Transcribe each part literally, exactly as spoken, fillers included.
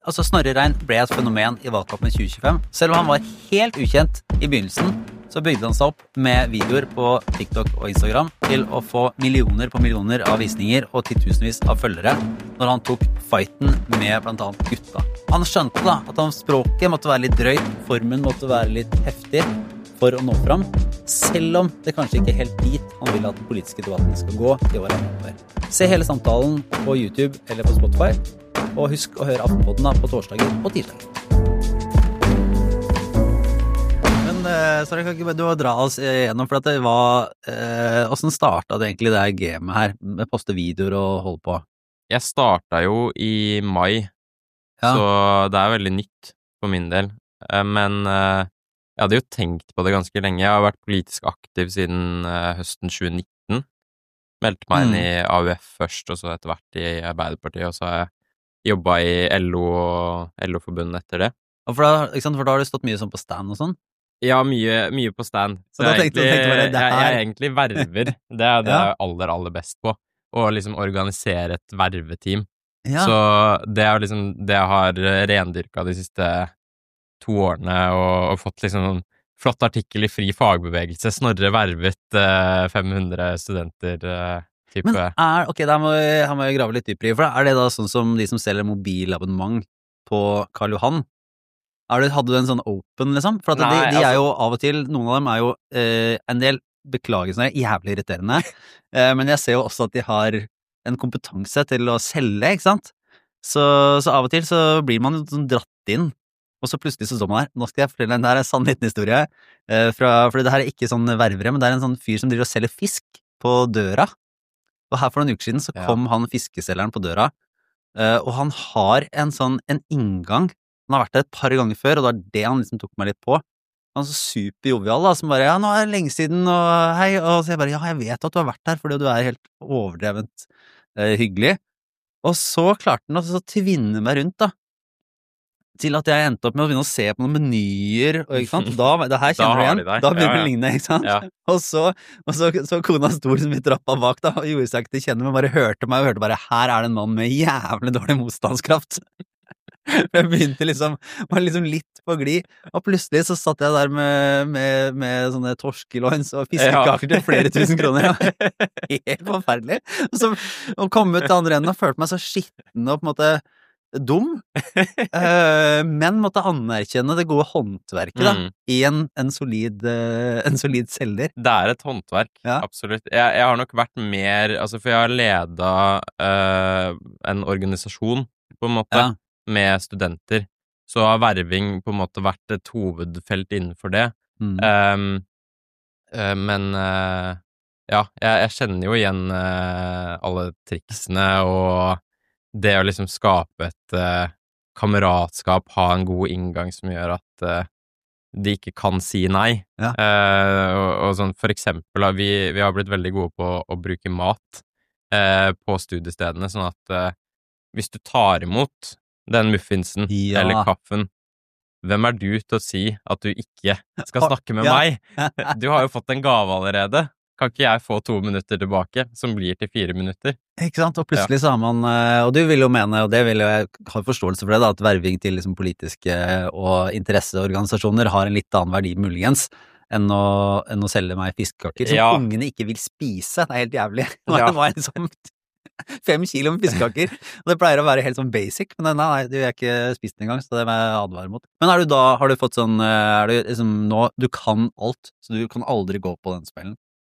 Altså, Snorre Rein ble et fenomen i valgkampen i tjue tjuefem. Selv om han var helt ukjent i begynnelsen, så bygde han seg opp med videoer på TikTok og Instagram til å få millioner på millioner av visninger og titusenvis av følgere når han tok fighten med blant annet gutta. Han skjønte da at han språket måtte være litt drøyt, formen måtte være litt heftig for å nå fram, selv om det kanskje ikke er helt dit han vil at den politiske debatten skal gå i året fremover. Se hele samtalen på YouTube eller på Spotify, og husk å høre Aftenpodden da på torsdager og tirsdager. Men uh, sorry, kan ikke du dra oss igjennom, for at det var uh, hvordan startet det egentlig det her gamet her med poste videoer og holde på? Jeg startet jo i mai, ja. Så det er veldig nytt for min del, uh, men uh, jeg hadde jo tenkt på det ganske lenge. Jeg har vært politisk aktiv siden uh, høsten tjue nitten, meldte meg inn mm. i A U F først, og så etter hvert i Arbeiderpartiet, og så har jeg jobbet i L O og L O-forbundet etter det. Og for da, ikke sant, for da har du stått mye sånn på stand og sånn? Ja, mye, mye på stand. Så da jeg, tenkte, egentlig, tenkte bare, det jeg, jeg er egentlig verver. Det er det ja. jeg er aller, aller best på. Å liksom organisere et verveteam. Ja. Så det er liksom det jeg har rendyrket de siste to årene, og, og fått liksom en flott artikkel i Fri Fagbevegelse. Snorre vervet eh, fem hundre studenter eh, type. Men er, ok, da må vi, her må vi grave litt dypere i, for er det da sånn som de som selger mobilabonnement på Karl Johan? Er det, hadde du en sånn open, liksom? For at Nei, de, de er altså, jo av og til, noen av dem er jo eh, en del beklagelser, jævlig irriterende, eh, men jeg ser jo også at de har en kompetanse til å selge, ikke sant? Så, så av og til så blir man jo sånn dratt inn, og så plutselig så står man her. Nå skal jeg fortelle en, det her er en sann liten historie, eh, fra, for det her er ikke sånn ververe, men det er en sånn fyr som driver og selger fisk på døra. Og her for noen uker siden så kom ja. han fiskeselgeren på døra, uh, og han har en sånn, en inngang, han har vært der et par ganger før, og det var det han liksom tok meg litt på. Han er så superjovial da, som bare, ja, nå er det lenge siden, og hei, og så jeg bare, ja, jeg vet at du har vært der, fordi du er helt overdrevent uh, hyggelig. Og så klarte han å tvinne meg rundt da, til at jeg endte opp med å begynne å se på noen menyer, og ikke sant, da, det her kjenner du igjen, da begynner det å ligne, ikke sant, ja. og så, og så, så kona stor som vi trappa bak da, og gjorde seg ikke til kjenne, men bare hørte meg, og hørte bare, her er det en mann med jævlig dårlig motstandskraft. Jeg begynte liksom, var liksom litt på glid, og plutselig så satt jeg der med, med, med sånne torskeloins og fiskekaker til flere tusen kroner, ja. Helt forferdelig, og så og kom ut til andre enden og følte meg så skitten og på en måte dum, uh, men måtte anerkjenne det gode håndverket da, mm. i en, en, solid, uh, en solid selger. Det er et håndverk, ja. Absolutt. Jeg, jeg har nok vært mer, altså for jeg har ledet uh, en organisasjon på en måte, ja. med studenter, så har verving på en måte vært et hovedfelt innenfor det. Mm. Um, uh, men uh, ja, jeg, jeg kjenner jo igjen uh, alle triksene og det å liksom skape et uh, kameratskap, ha en god inngang som gjør at uh, de ikke kan si nei. Ja. Uh, og, og sånn, for eksempel, vi, vi har blitt veldig gode på å bruke mat uh, på studiestedene, sånn at uh, hvis du tar imot den muffinsen ja. eller kaffen, hvem er du til å si at du ikke skal snakke med ja. meg? Du har jo fått en gave allerede. Kan ikke jeg få to minutter tilbake, som blir til fire minutter? Ikke sant, og plutselig ja. så har man, og du vil jo mene, og det vil jeg ha forståelse for det da, at verving til liksom politiske og interesseorganisasjoner har en litt annen verdi muligens, enn å, enn å selge meg fiskekaker, som ja. ungene ikke vil spise. Det er helt jævlig. Nå er det liksom fem kilo med fiskekaker, og det pleier å være helt sånn basic, men nei, nei, du er ikke spist engang, så det må jeg advare mot. Men er du da, har du fått sånn, er du liksom nå, du kan alt, så du kan aldri gå på den spillen?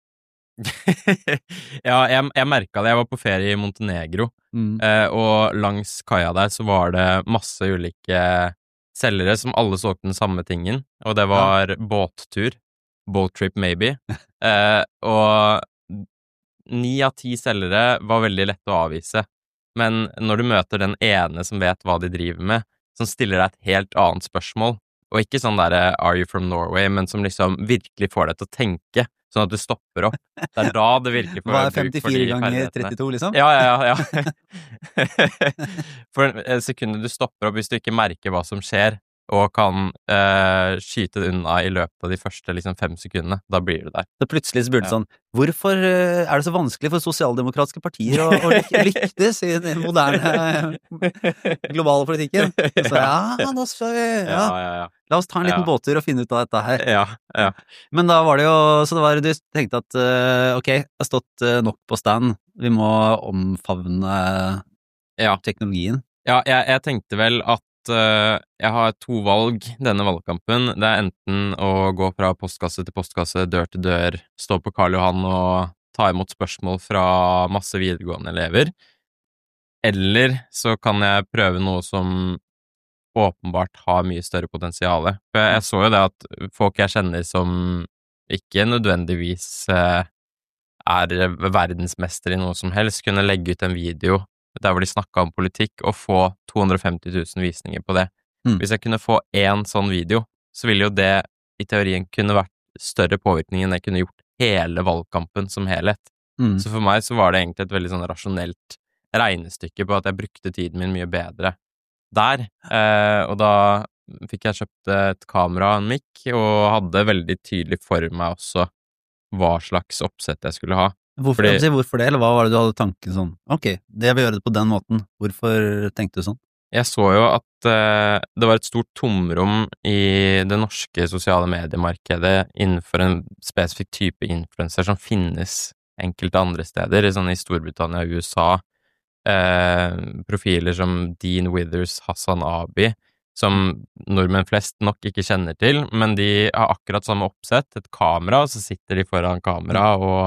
Ja, jeg, jeg merket det. Jeg var på ferie i Montenegro, mm. eh, og langs kaia der så var det masse ulike selgere som alle solgte den samme tingen, og det var ja. båttur, boat trip maybe, eh, og ni av ti selgere var veldig lett å avvise, men når du møter den ene som vet hva de driver med, som stiller deg et helt annet spørsmål, og ikke sånn der are you from Norway, men som liksom virkelig får deg til å tenke, sånn at du stopper opp. Det er da det virkelig får bruk for de ferdighetene. Hva er femtifire ganger trettito, liksom? Ja, ja, ja. ja. For en sekund du stopper opp, hvis du ikke merker hva som skjer, og kan uh, skyte det unna i løpet av de første liksom, fem sekundene. Da blir det der. Så plutselig så burde det ja. sånn, hvorfor uh, er det så vanskelig for sosialdemokratiske partier å, å lyktes i den moderne globale politikken? Og så ja, da skal vi, ja. Ja, ja, ja. La oss ta en liten ja. båttur og finne ut av dette her. Ja, ja. Men da var det jo, så det var, du tenkte at, uh, ok, jeg har stått uh, nok på stand, vi må omfavne ja. teknologien. Ja, jeg, jeg tenkte vel at uh, jeg har to valg denne valgkampen. Det er enten å gå fra postkasse til postkasse, dør til dør, stå på Karl Johan og ta imot spørsmål fra masse videregående elever, eller så kan jeg prøve noe som åpenbart har mye større potensiale. For jeg, jeg så jo det at folk jeg kjenner som ikke nødvendigvis uh, er verdensmester i noe som helst, kunne legge ut en video der hvor de snakket om politikk, og få to hundre og femti tusen visninger på det. Mm. Hvis jeg kunne få én sånn video, så ville jo det i teorien kunne vært større påvirkning enn jeg kunne gjort hele valgkampen som helhet. Mm. Så for meg så var det egentlig et veldig sånn rasjonelt regnestykke på at jeg brukte tiden min mye bedre der. Eh, og da fikk jeg kjøpt et kamera og en mic, og hadde veldig tydelig for meg også hva slags oppsett jeg skulle ha. Hvorfor, Fordi, hvorfor det, eller hva var det du hadde tanken sånn? Ok, det jeg vil gjøre det på den måten. Hvorfor tenkte du sånn? Jeg så jo at uh, det var et stort tomrom i det norske sosiale mediemarkedet innenfor en spesifikk type influencer som finnes enkelte andre steder, sånn i Storbritannia og U S A. Uh, profiler som Dean Withers, Hassan Abi, som nordmenn flest nok ikke kjenner til, men de har akkurat samme oppsett, et kamera, og så sitter de foran kamera og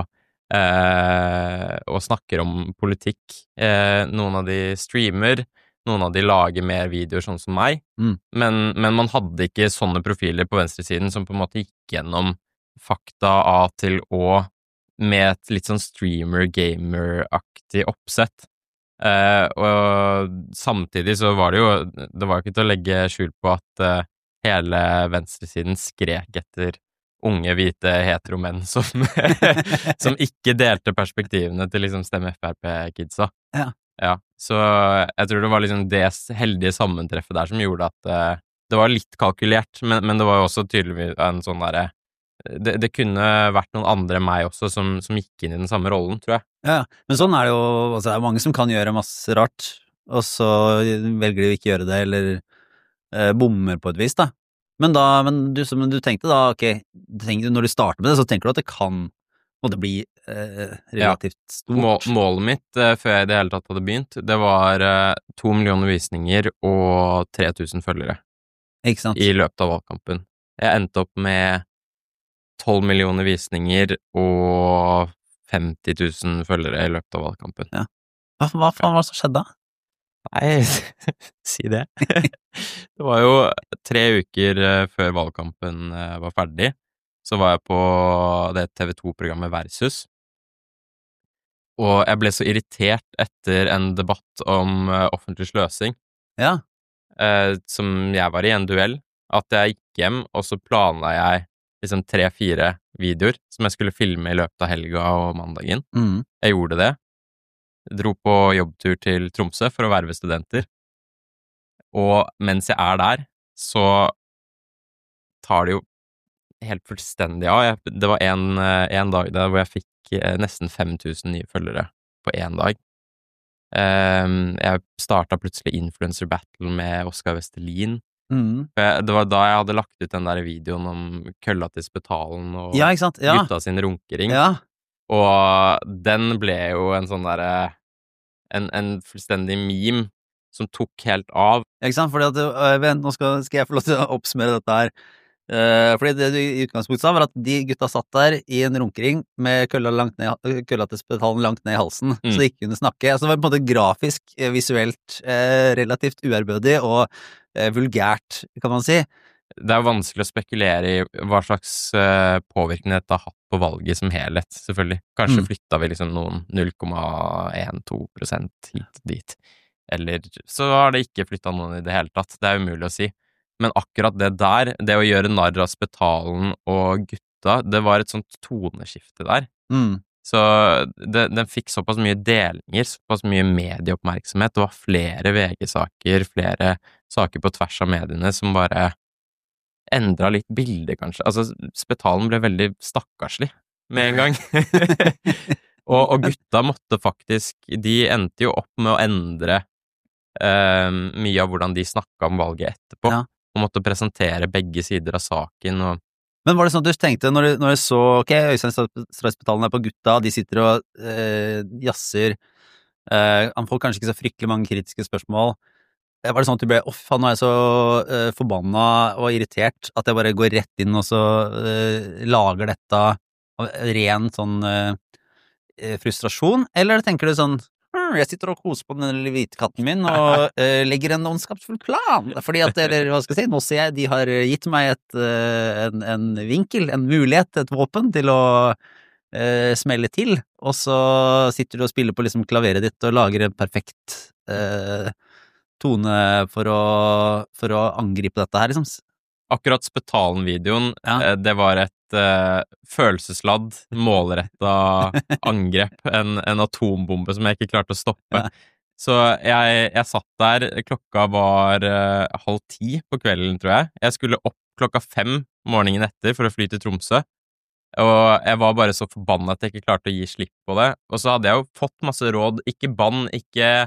Eh, og snakker om politikk. Eh, noen av de streamer, noen av de lager mer videoer sånn som meg, mm. men, men man hadde ikke sånne profiler på venstresiden som på en måte gikk gjennom fakta A til Å med et litt sånn streamer-gamer-aktig oppsett. Eh, og samtidig så var det jo, det var jo ikke til å legge skjul på at eh, hele venstresiden skrek etter unge, hvite, heteromenn som, som ikke delte perspektivene til liksom stemme F R P-kidsa. Ja. Ja. Så jeg tror det var liksom det heldige sammentreffet der som gjorde at uh, det var litt kalkulert, men, men det var jo også tydeligvis en sånn derre det, det kunne vært noen andre enn meg også som, som gikk inn i den samme rollen, tror jeg. Ja, men sånn er det jo, altså det er mange som kan gjøre masse rart, og så velger de å ikke gjøre det, eller uh, bommer på et vis, da. Men da, men du, men du tenkte da, ok, tenkte, når du starter med det, så tenker du at det kan, og det blir eh, relativt ja. stort. Mål, målet mitt eh, før jeg i det hele tatt hadde begynt, det var eh, to millioner visninger og tre tusen følgere. Ikke sant? I løpet av valgkampen. Jeg endte opp med tolv millioner visninger og femti tusen følgere i løpet av valgkampen. Ja. Hva, hva faen var det som skjedde da? Nei, si det. Det var jo tre uker før valgkampen var ferdig, så var jeg på det T V to-programmet Versus, og jeg ble så irritert etter en debatt om offentlig sløsing, ja. eh, som jeg var i en duell, at jeg gikk hjem, og så planla jeg liksom tre-fire videoer som jeg skulle filme i løpet av helga og mandagen. Mm. Jeg gjorde det. Dro på jobbtur til Tromsø for å verve studenter, og mens jeg er der, så tar det jo helt fullstendig av. Jeg, det var en, en dag der hvor jeg fikk nesten fem tusen nye følgere på en dag. Um, jeg startet plutselig Influencer Battle med Oskar Vestelin. Mm. Det var da jeg hadde lagt ut den der videoen om kølla til Spetalen og ja, ikke sant? Ja. gutta sin runkering. Ja. Og den ble jo en sånn derre en, en fullstendig meme som tok helt av. Ikke sant? Fordi at, øh, vent, nå skal, skal jeg få lov til å oppsummere dette her. Uh, fordi det du i utgangspunktet sa var at de gutta satt der i en runkering med kølla, langt ned, kølla til Spetalen langt ned i halsen, mm. så de ikke kunne snakke. Altså det var på en måte grafisk, visuelt, eh, relativt uærbødig og eh, vulgært, kan man si. Det er jo vanskelig å spekulere i hva slags uh, påvirkning dette har hatt på valget som helhet, selvfølgelig. Kanskje mm. flytta vi liksom noen null komma en to prosent hit og dit. Eller så har det ikke flytta noen i det hele tatt. Det er umulig å si. Men akkurat det der, det å gjøre narr av Spetalen og gutta, det var et sånt toneskifte der. Mm. Så det, den fikk såpass mye delinger, såpass mye medieoppmerksomhet. Det var flere V G-saker, flere saker på tvers av mediene som bare endret litt bildet, kanskje. Altså, Spetalen ble veldig stakkarslig med en gang. og, og gutta måtte faktisk, de endte jo opp med å endre eh, mye av hvordan de snakket om valget etterpå, ja. Og måtte presentere begge sider av saken, og Men var det sånn at du tenkte, når du, når du så, ok, Øystein Stray-Spetalen er på gutta, de sitter og eh, jasser, eh, han får kanskje ikke så fryktelig mange kritiske spørsmål, var det sånn at du ble, åh, faen, nå er jeg så eh, forbanna og irritert, at jeg bare går rett inn og så eh, lager dette av ren sånn eh, frustrasjon, eller tenker du sånn, jeg sitter og koser på den lille hvite katten min og uh, legger en ondskapsfull plan, fordi at, eller hva skal jeg si, nå ser jeg, de har gitt meg et, uh, en, en vinkel, en mulighet, et våpen til å uh, smelle til, og så sitter du og spiller på liksom klaveret ditt og lager en perfekt uh, tone for å, for å angripe dette her, liksom. Akkurat Spetalen-videoen, ja. Det var et uh, følelsesladd, målretta angrep, en, en atombombe som jeg ikke klarte å stoppe. Ja. Så jeg, jeg satt der, klokka var uh, halv ti på kvelden, tror jeg. Jeg skulle opp klokka fem morgenen etter for å fly til Tromsø, og jeg var bare så forbannet at jeg ikke klarte å gi slipp på det. Og så hadde jeg jo fått masse råd, ikke bann, ikke...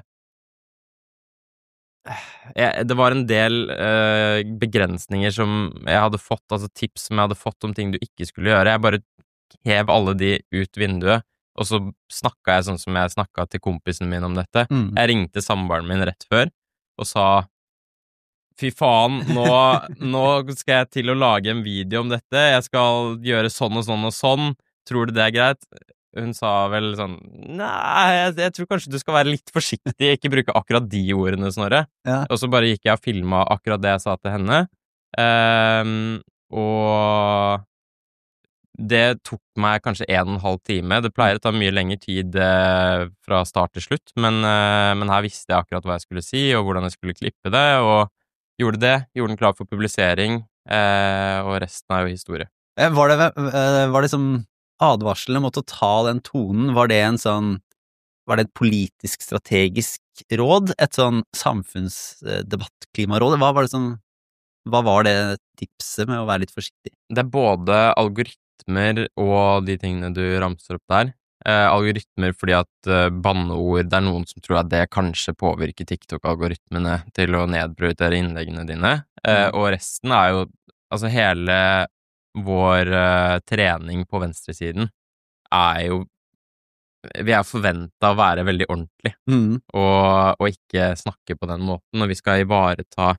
Jeg, det var en del uh, begrensninger som jeg hadde fått, altså tips som jeg hadde fått om ting du ikke skulle gjøre. Jeg bare hev alle de ut vinduet, og så snakket jeg sånn som jeg snakket til kompisen min om dette. Mm. Jeg ringte samboeren min rett før og sa, fy faen, nå, nå skal jeg til å lage en video om dette, jeg skal gjøre sånn og sånn og sånn, tror du det er greit? Hun sa vel sånn, nei, jeg, jeg tror kanskje du skal være litt forsiktig, ikke bruke akkurat de ordene, Snorre. Ja. Og så bare gikk jeg og filmet akkurat det jeg sa til henne. Um, og det tok meg kanskje en og en halv time. Det pleier å ta mye lengre tid uh, fra start til slutt, men, uh, men her visste jeg akkurat hva jeg skulle si, og hvordan jeg skulle klippe det, og gjorde det, gjorde den klar for publisering, uh, og resten er jo historie. Var det, var det som... advarslene mot å ta den tonen, var det en sånn, var det et politisk strategisk råd, et sånn samfunnsdebattklimaråd, hva var det sånn, hva var det tipset med å være litt forsiktig? Det er både algoritmer og de tingene du ramser opp der. Eh, algoritmer fordi at eh, banneord, det er noen som tror at det kanskje påvirker TikTok-algoritmene til å nedprioritere innleggene dine, eh, og resten er jo, altså hele vår uh, trening på venstresiden er jo, vi er forventet å være veldig ordentlig, mm. og, og ikke snakke på den måten, og vi skal ivareta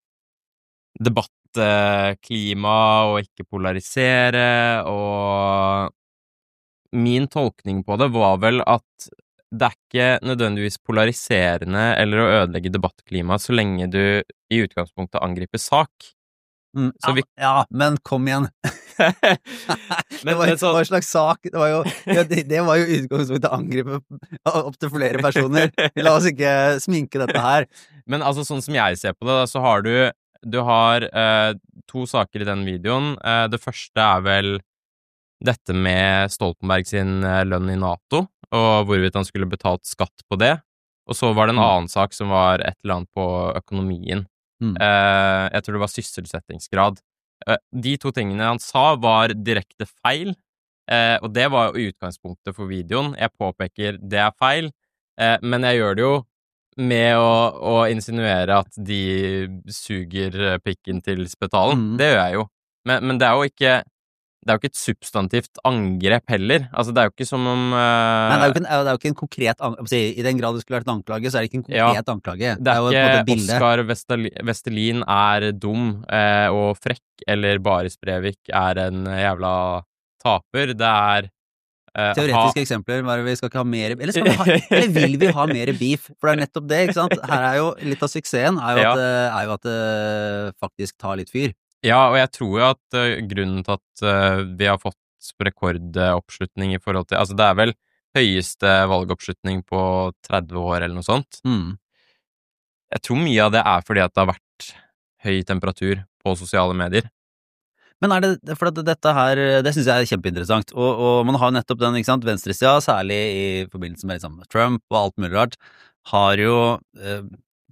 debattklima og ikke polarisere, og min tolkning på det var vel at det er ikke nødvendigvis polariserende eller å ødelegge debattklima så lenge du i utgangspunktet angriper sak. Mm, ja, vi... ja, men kom igjen. men, det var jo så... en slags sak. Det var jo, ja, det, det var jo utgangspunktet å angripe opp til flere personer. La oss ikke sminke dette her. Men altså, sånn som jeg ser på det, så har du Du har eh, to saker i den videoen. Eh, det første er vel dette med Stoltenberg sin lønn i NATO, og hvorvidt han skulle betalt skatt på det. Og så var det en mm. annen sak som var et eller annet på økonomien. Mm. Uh, jeg tror det var sysselsettingsgrad. Uh, de to tingene han sa var direkte feil, uh, og det var jo utgangspunktet for videoen. Jeg påpeker det er feil, uh, men jeg gjør det jo med å, å insinuere at de suger pikken til Spetalen. Mm. Det gjør jeg jo, men, men det er jo ikke Det er jo ikke et substantivt angrep heller. Altså, det er jo ikke som om uh... Nei, det er jo ikke en, det er jo ikke en konkret anklage. I den grad det skulle vært en anklage, så er det ikke en konkret ja, anklage. Det er, det er jo ikke Oskar Vestelin er dum eh, og frekk, eller Baris Brevik er en jævla taper. Det er eh, teoretiske ha... eksempler, bare vi skal ikke ha mer eller, skal vi ha, eller vil vi ha mer beef? For det er nettopp det, ikke sant? Her er jo litt av suksessen er jo, ja. at, er jo at det faktisk tar litt fyr. Ja, og jeg tror jo at uh, grunnen til at uh, vi har fått rekordoppslutning i forhold til, altså det er vel høyeste valgoppslutning på tretti år eller noe sånt. Mm. Jeg tror mye av det er fordi at det har vært høy temperatur på sosiale medier. Men er det, for at dette her, det synes jeg er kjempeinteressant, og, og man har nettopp den, ikke sant, venstresida, særlig i forbindelse med liksom, Trump og alt mulig rart, har jo eh,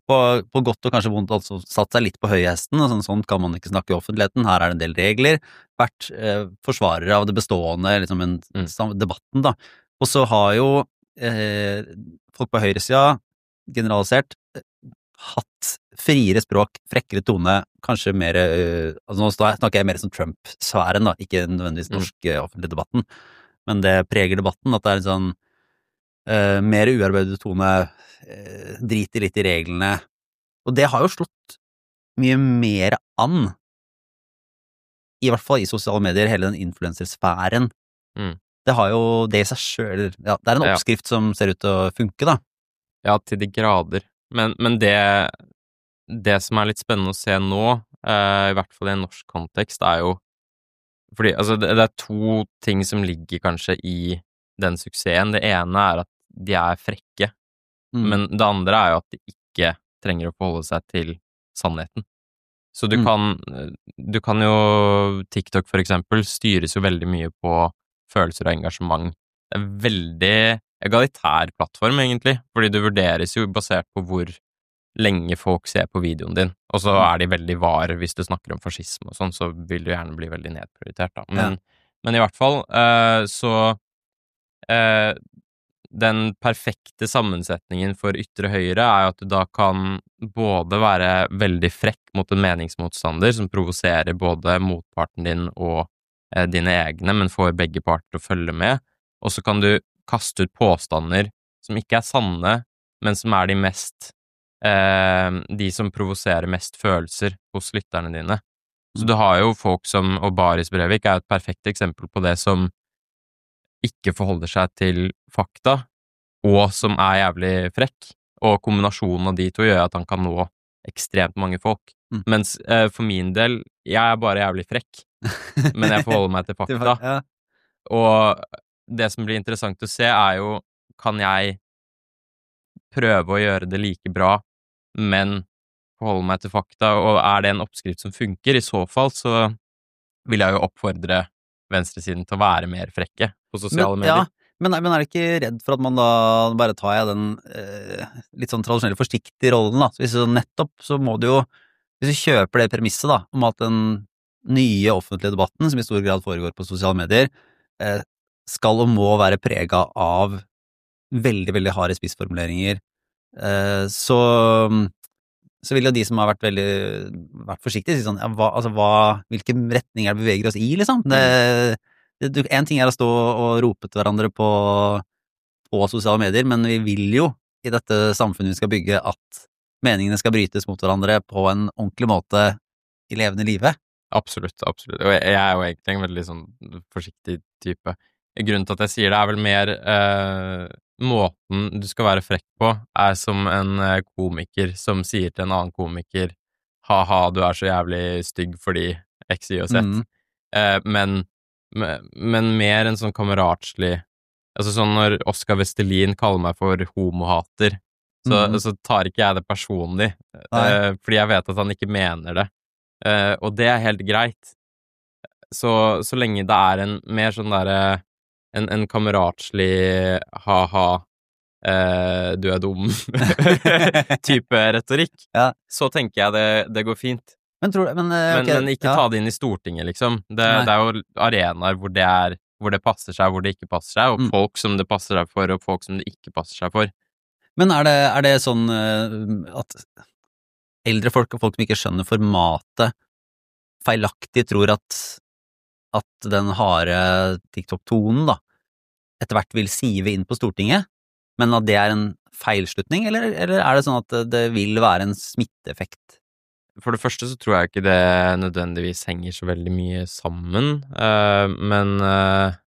på, på godt og kanskje vondt altså satt seg litt på høyhesten, og sånn, sånn kan man ikke snakke i offentligheten, her er det en del regler, vært eh, forsvarere av det bestående, liksom en, mm. debatten da, og så har jo eh, folk på høyresida generalisert hatt friere språk, frekkere tone, kanskje mer, uh, altså nå snakker jeg mer som Trump-sfæren da, ikke nødvendigvis norsk mm. offentlig debatten, men det preger debatten, at det er en sånn uh, mer uarbeidet tone, uh, driter litt i reglene, og det har jo slått mye mer an, i hvert fall i sosiale medier, hele den influencersfæren. Mm. Det har jo det i seg selv, ja, det er en oppskrift ja. Som ser ut til å funke da. Ja, til de grader. Men, men det, det som er litt spennende å se nå, eh, i hvert fall i en norsk kontekst, er jo fordi altså, det, det er to ting som ligger kanskje i den suksessen. Det ene er at de er frekke, mm. men det andre er jo at de ikke trenger å forholde seg til sannheten. Så du mm. kan du kan jo TikTok for eksempel styres jo veldig mye på følelser og engasjement. Det er veldig egalitær plattform, egentlig, fordi du vurderes jo basert på hvor lenge folk ser på videoen din, og så er de veldig var hvis du snakker om fascisme og sånn, så vil du gjerne bli veldig nedprioritert da. Men, ja. men i hvert fall, uh, så uh, den perfekte sammensetningen for ytre høyre er jo at du da kan både være veldig frekk mot en meningsmotstander som provoserer både motparten din og uh, dine egne, men får begge parter til å følge med, og så kan du kaste ut påstander som ikke er sanne, men som er de mest eh, de som provoserer mest følelser hos lytterne dine. Så du har jo folk som, og Baris Breivik er et perfekt eksempel på det, som ikke forholder seg til fakta, og som er jævlig frekk, og kombinasjonen av de to gjør at han kan nå ekstremt mange folk. Mm. Mens eh, for min del, jeg er bare jævlig frekk, men jeg forholder meg til fakta. Ja. Og det som blir interessant å se er jo, kan jeg prøve å gjøre det like bra, men forholde meg til fakta, og er det en oppskrift som funker? I så fall så vil jeg jo oppfordre venstresiden til å være mer frekke på sosiale men, medier. Ja, men, men er du ikke redd for at man da bare tar jeg den eh, litt sånn tradisjonelle forsiktige rollen da? Så hvis du nettopp, så må du jo, hvis du kjøper det premisset da, om at den nye offentlige debatten, som i stor grad foregår på sosiale medier, eh, skal og må være preget av veldig, veldig harde spissformuleringer, eh, så, så vil jo de som har vært veldig vært forsiktige si sånn, ja, hva, altså hva, hvilken retning er det beveger oss i, liksom? Det, det, en ting er å stå og rope til hverandre på, på sosiale medier, men vi vil jo i dette samfunnet vi skal bygge at meningene skal brytes mot hverandre på en ordentlig måte i levende livet. Absolutt, absolutt. Og jeg er jo egentlig en veldig sånn forsiktig type. Grunnen til at jeg sier det er vel mer eh, måten du skal være frekk på er som en eh, komiker som sier til en annen komiker haha, du er så jævlig stygg fordi X, Y og Z. Mm. Eh, men, men mer en sånn kameratslig, altså sånn når Oskar Vestelin kaller meg for homohater, så, mm. så tar ikke jeg det personlig, eh, fordi jeg vet at han ikke mener det. Eh, og det er helt greit. Så, så lenge det er en mer sånn derre En, en kameratslig ha-ha, eh, du er dum type retorikk, ja. Så tenker jeg det, det går fint. Men, tror, men, uh, men, okay, men ikke ja. ta det inn i Stortinget, liksom. Det, det er jo arenaer hvor det, er, hvor det passer seg, hvor det ikke passer seg, og mm. folk som det passer seg for, og folk som det ikke passer seg for. Men er det, er det sånn uh, at eldre folk og folk som ikke skjønner formatet, feilaktig tror at at den harde TikTok-tonen da, etter hvert vil sive inn på Stortinget, men at det er en feilslutning, eller, eller er det sånn at det vil være en smitteeffekt? For det første så tror jeg ikke det nødvendigvis henger så veldig mye sammen, uh, men uh,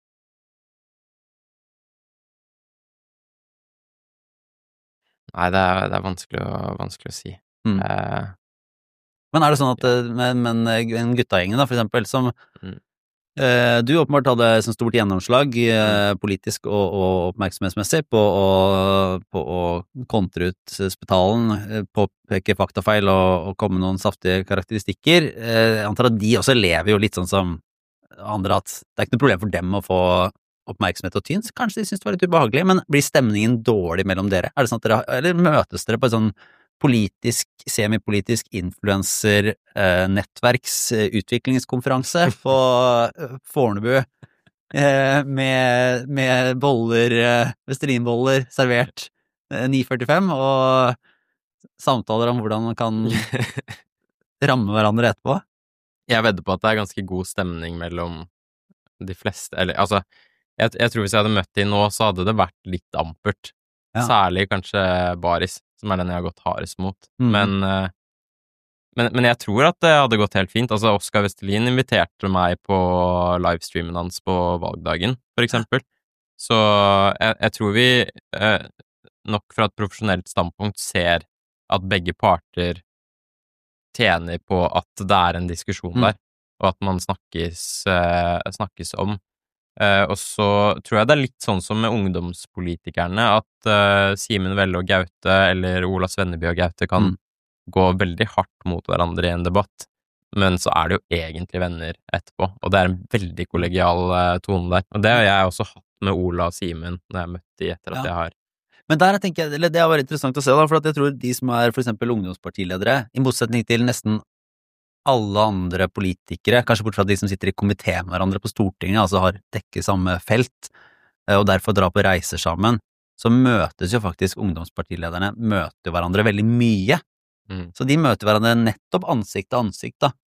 nei, det er, det er vanskelig, å, vanskelig å si. Mm. Uh, men er det sånn at men, men en guttagjengen da, for eksempel, som mm. Du åpenbart hadde sånn stort gjennomslag eh, politisk og, og oppmerksomhetsmessig på å, på å kontre ut Spetalen, påpeke faktafeil og, og komme med noen saftige karakteristikker. Eh, jeg antar at de også lever jo litt sånn som andre, at det er ikke noe problem for dem å få oppmerksomhet og tyn, så kanskje de synes det var litt ubehagelig, men blir stemningen dårlig mellom dere? Er det sånn at dere, eller møtes dere på et sånn politisk, semipolitisk influencer eh, nettverks eh, utviklingskonferanse på eh, Fornebu eh, med, med boller, eh, Vesterinboller servert eh, ni førtifem og samtaler om hvordan man kan ramme hverandre etterpå. Jeg vedder på at det er ganske god stemning mellom de fleste, eller altså, jeg, jeg tror hvis jeg hadde møtt de nå, så hadde det vært litt ampert. Ja. Særlig kanskje Baris, som er den jeg har gått hardest mot. Mm. Men, men, men jeg tror at det hadde gått helt fint. Altså, Oskar Vestelin inviterte meg på livestreamen hans på valgdagen, for eksempel. Så jeg, jeg tror vi eh, nok fra et profesjonelt standpunkt ser at begge parter tjener på at det er en diskusjon mm. der, og at man snakkes, eh, snakkes om. Eh, og så tror jeg det er litt sånn som med ungdomspolitikerne, at eh, Simen Velle og Gaute, eller Ola Svenneby og Gaute, kan mm. gå veldig hardt mot hverandre i en debatt, men så er det jo egentlig venner etterpå, og det er en veldig kollegial eh, tone der. Og det har jeg også hatt med Ola og Simen når jeg møtte de etter at ja. jeg har Men der tenker jeg, eller det er bare interessant å se da, for at jeg tror de som er for eksempel ungdomspartiledere, i motsetning til nesten alle andre politikere, kanskje bort fra de som sitter i komité med hverandre på Stortinget, altså har dekket samme felt, og derfor drar på reiser sammen, så møtes jo faktisk ungdomspartilederne, møter hverandre veldig mye. Mm. Så de møter hverandre nettopp ansikt til ansikt da,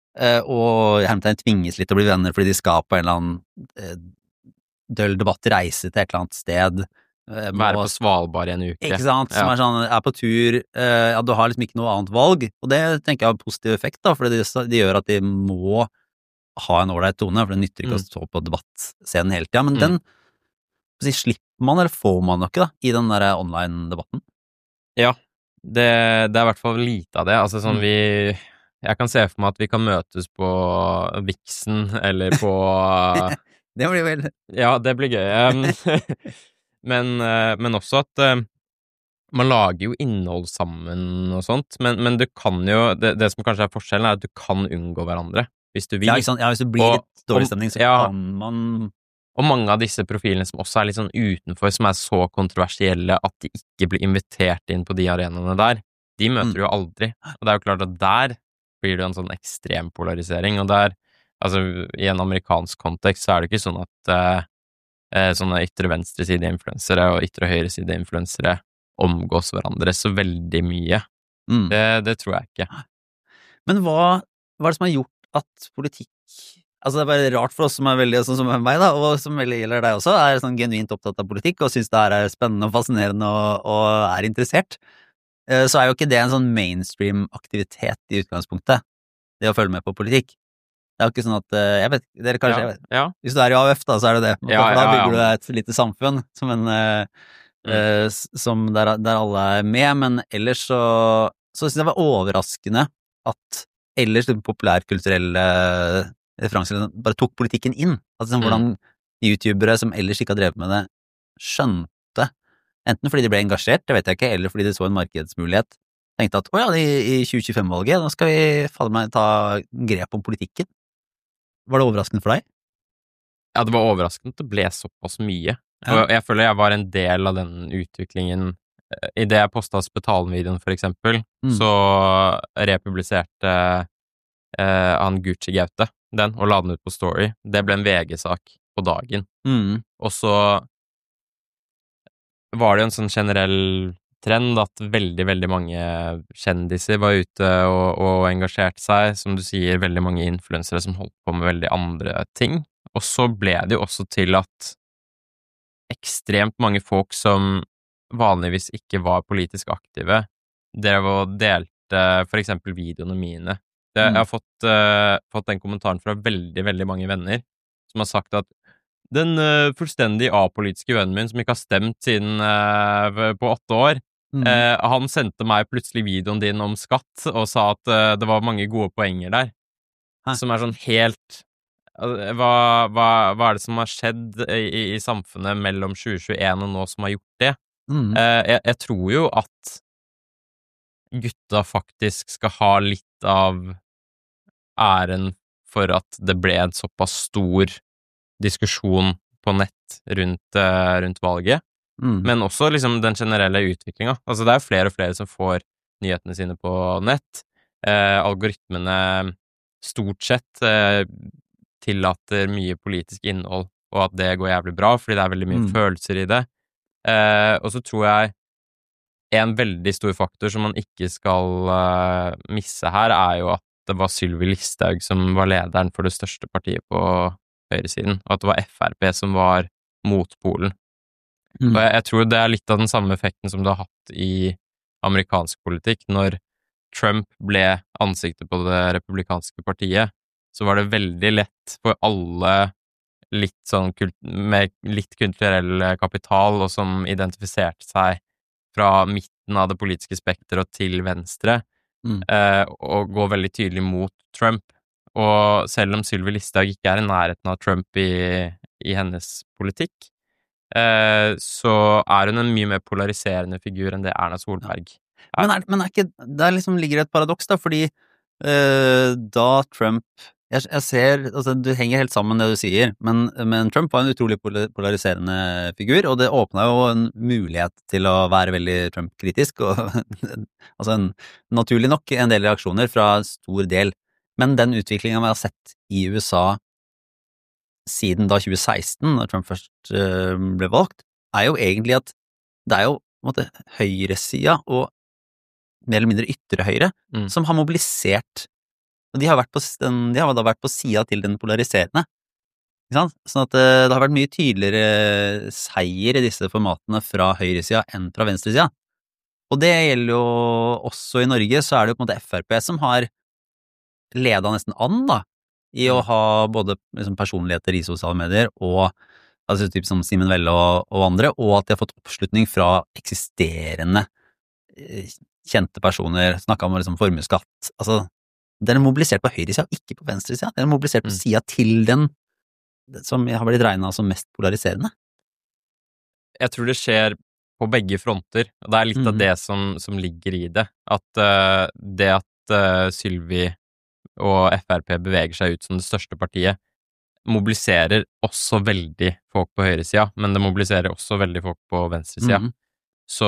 og hermetegn tvinges litt å bli venner fordi de skal på en eller annen døll debatt, reise til et eller annet sted, være på Svalbard i en uke. Ikke sant, som ja. er sånn, er på tur, uh, ja, du har liksom ikke noe annet valg, og det tenker jeg har positiv effekt da, for de, de gjør at de må ha en ålreit tone, for det nytter ikke mm. å stå på debattscenen hele tiden, men mm. den si, slipper man, eller får man noe da, i den der online-debatten? Ja, det, det er i hvert fall lite av det, altså sånn mm. vi, jeg kan se for meg at vi kan møtes på Vixen, eller på det blir vel ja, det blir gøy Men, men også at uh, man lager jo innhold sammen og sånt, men, men du kan jo, det, det som kanskje er forskjellen er at du kan unngå hverandre, hvis du vil. Ja, ikke sant? Ja, hvis det blir og, litt dårlig stemning, så ja, kan man... Og mange av disse profilene som også er litt sånn utenfor, som er så kontroversielle at de ikke blir invitert inn på de arenaene der, de møter mm. du jo aldri. Og det er jo klart at der blir det en sånn ekstrem polarisering, og der, altså i en amerikansk kontekst så er det ikke sånn at... Uh, sånne ytre venstre side influensere og ytre høyre side influensere omgås hverandre så veldig mye. Mm. Det, det tror jeg ikke. Men hva, hva er det som har gjort at politikk, altså det er bare rart for oss som er veldig, sånn som meg da, og som veldig gjelder deg også, er sånn genuint opptatt av politikk og synes det er spennende og fascinerende og, og er interessert, så er jo ikke det en sånn mainstream aktivitet i utgangspunktet, det å følge med på politikk. Det er jo ikke sånn at, jeg vet, dere kanskje, ja, jeg vet, ja. hvis du er i A U F da, så er det det. Ja, da ja, bygger ja. du deg et lite samfunn, som en, mm. uh, som der, der alle er med, men ellers så, så synes jeg det var overraskende at ellers den populærkulturelle referanser bare tok politikken inn. Altså sånn, mm. hvordan youtubere som ellers ikke har drevet med det, skjønte, enten fordi de ble engasjert, det vet jeg ikke, eller fordi de så en markedsmulighet, tenkte at, åja, i, i tjue tjuefem-valget, nå skal vi falle meg ta grep om politikken. Var det overraskende for deg? Ja, det var overraskende at det ble såpass mye. Ja. Og jeg føler jeg var en del av den utviklingen. I det jeg postet Spetalen-videoen, for eksempel, mm. så republiserte eh, han Gucci Gaute den, og la den ut på Story. Det ble en V G-sak på dagen. Mm. Og så var det jo en sånn generell trend at veldig, veldig mange kjendiser var ute og, og engasjerte seg, som du sier, veldig mange influensere som holdt på med veldig andre ting. Og så ble det jo også til at ekstremt mange folk som vanligvis ikke var politisk aktive, drev og delte for eksempel videoene mine. Det, mm. Jeg har fått, uh, fått den kommentaren fra veldig, veldig mange venner som har sagt at den uh, fullstendig apolitiske vennen min som ikke har stemt siden uh, på åtte år, Mm. Eh, han sendte meg plutselig videoen din om skatt og sa at uh, det var mange gode poenger der. Hæ? Som er sånn helt uh, hva, hva, hva er det som har skjedd i, i samfunnet mellom tjue tjueen og nå som har gjort det? Mm. Eh, jeg, jeg tror jo at gutta faktisk skal ha litt av æren for at det ble en såpass stor diskusjon på nett rundt, uh, rundt valget. Mm. Men også liksom den generelle utviklinga. Altså det er flere og flere som får nyhetene sine på nett. Eh, algoritmene stort sett eh, tillater mye politisk innhold, og at det går jævlig bra, fordi det er veldig mye mm. følelser i det. Eh, og så tror jeg en veldig stor faktor som man ikke skal uh, misse her, er jo at det var Sylvi Listhaug som var lederen for det største partiet på høyresiden, og at det var F R P som var motpolen. Mm. Og jeg, jeg tror det er litt av den samme effekten som det har hatt i amerikansk politikk. Når Trump ble ansiktet på det republikanske partiet, så var det veldig lett for alle litt sånn kult, med litt kulturell kapital, og som identifiserte seg fra midten av det politiske spekteret til venstre, mm. eh, og gå veldig tydelig mot Trump. Og selv om Sylvi Listhaug ikke er i nærheten av Trump i, i hennes politikk, eh, så er hun en mye mer polariserende figur enn det Erna Solberg er. Men, er, men er ikke, der liksom ligger et paradoks da, fordi eh, da Trump Jeg, jeg ser, altså du henger helt sammen det du sier, men, men Trump var en utrolig polariserende figur, og det åpnet jo en mulighet til å være veldig Trump-kritisk, og altså en, naturlig nok en del reaksjoner fra stor del. Men den utviklingen vi har sett i U S A siden da tjue seksten, når Trump først uh, ble valgt, er jo egentlig at det er jo på en måte høyresida og mer eller mindre ytre høyre mm. som har mobilisert. Og de har, vært på, de har da vært på siden til den polariserende. Ikke sant? Sånn at det har vært mye tydeligere seier i disse formatene fra høyresida enn fra venstresida. Og det gjelder jo også i Norge, så er det jo på en måte F R P som har ledet nesten an da, i å ha både liksom, personligheter i sosiale medier og altså typ som Simen Velle og, og andre, og at de har fått oppslutning fra eksisterende kjente personer, snakket om liksom, formuesskatt, altså den er mobilisert på høyresida, ikke på venstresida. Den er mobilisert på mm. sida til den som har blitt regnet som mest polariserende. Jeg tror det skjer på begge fronter, og det er litt mm. av det som, som ligger i det. At uh, det at uh, Sylvi og F R P beveger seg ut som det største partiet, mobiliserer også veldig folk på høyresida, men det mobiliserer også veldig folk på venstresida. Mm. Så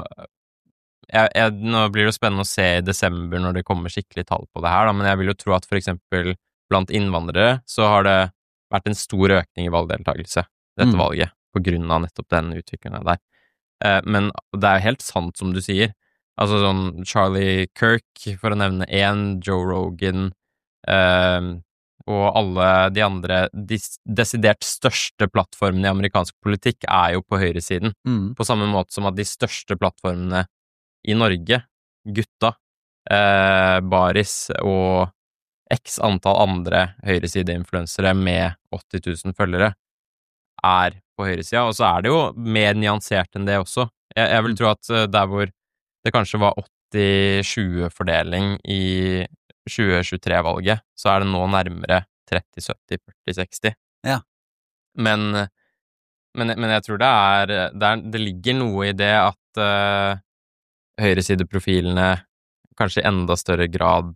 Jeg, jeg, nå blir det spennende å se i desember når det kommer skikkelig tall på det her, da, men jeg vil jo tro at for eksempel blant innvandrere så har det vært en stor økning i valgdeltakelse dette mm. valget, på grunn av nettopp den utviklingen der. Eh, men det er jo helt sant som du sier, altså sånn Charlie Kirk, for å nevne en, Joe Rogan, eh, og alle de andre, de desidert største plattformene i amerikansk politikk er jo på høyresiden, mm. på samme måte som at de største plattformene i Norge, Gutta, eh, Baris og x antall andre høyresideinfluensere med åtti tusen følgere er på høyresida, og så er det jo mer nyansert enn det også. Jeg, jeg vil tro at der hvor det kanskje var åtti tjue-fordeling i tjue tjuetre-valget, så er det nå nærmere tretti sytti førti seksti. Ja. Men, men, men jeg tror det er, det er det ligger noe i det at uh, høyresideprofilene kanskje i enda større grad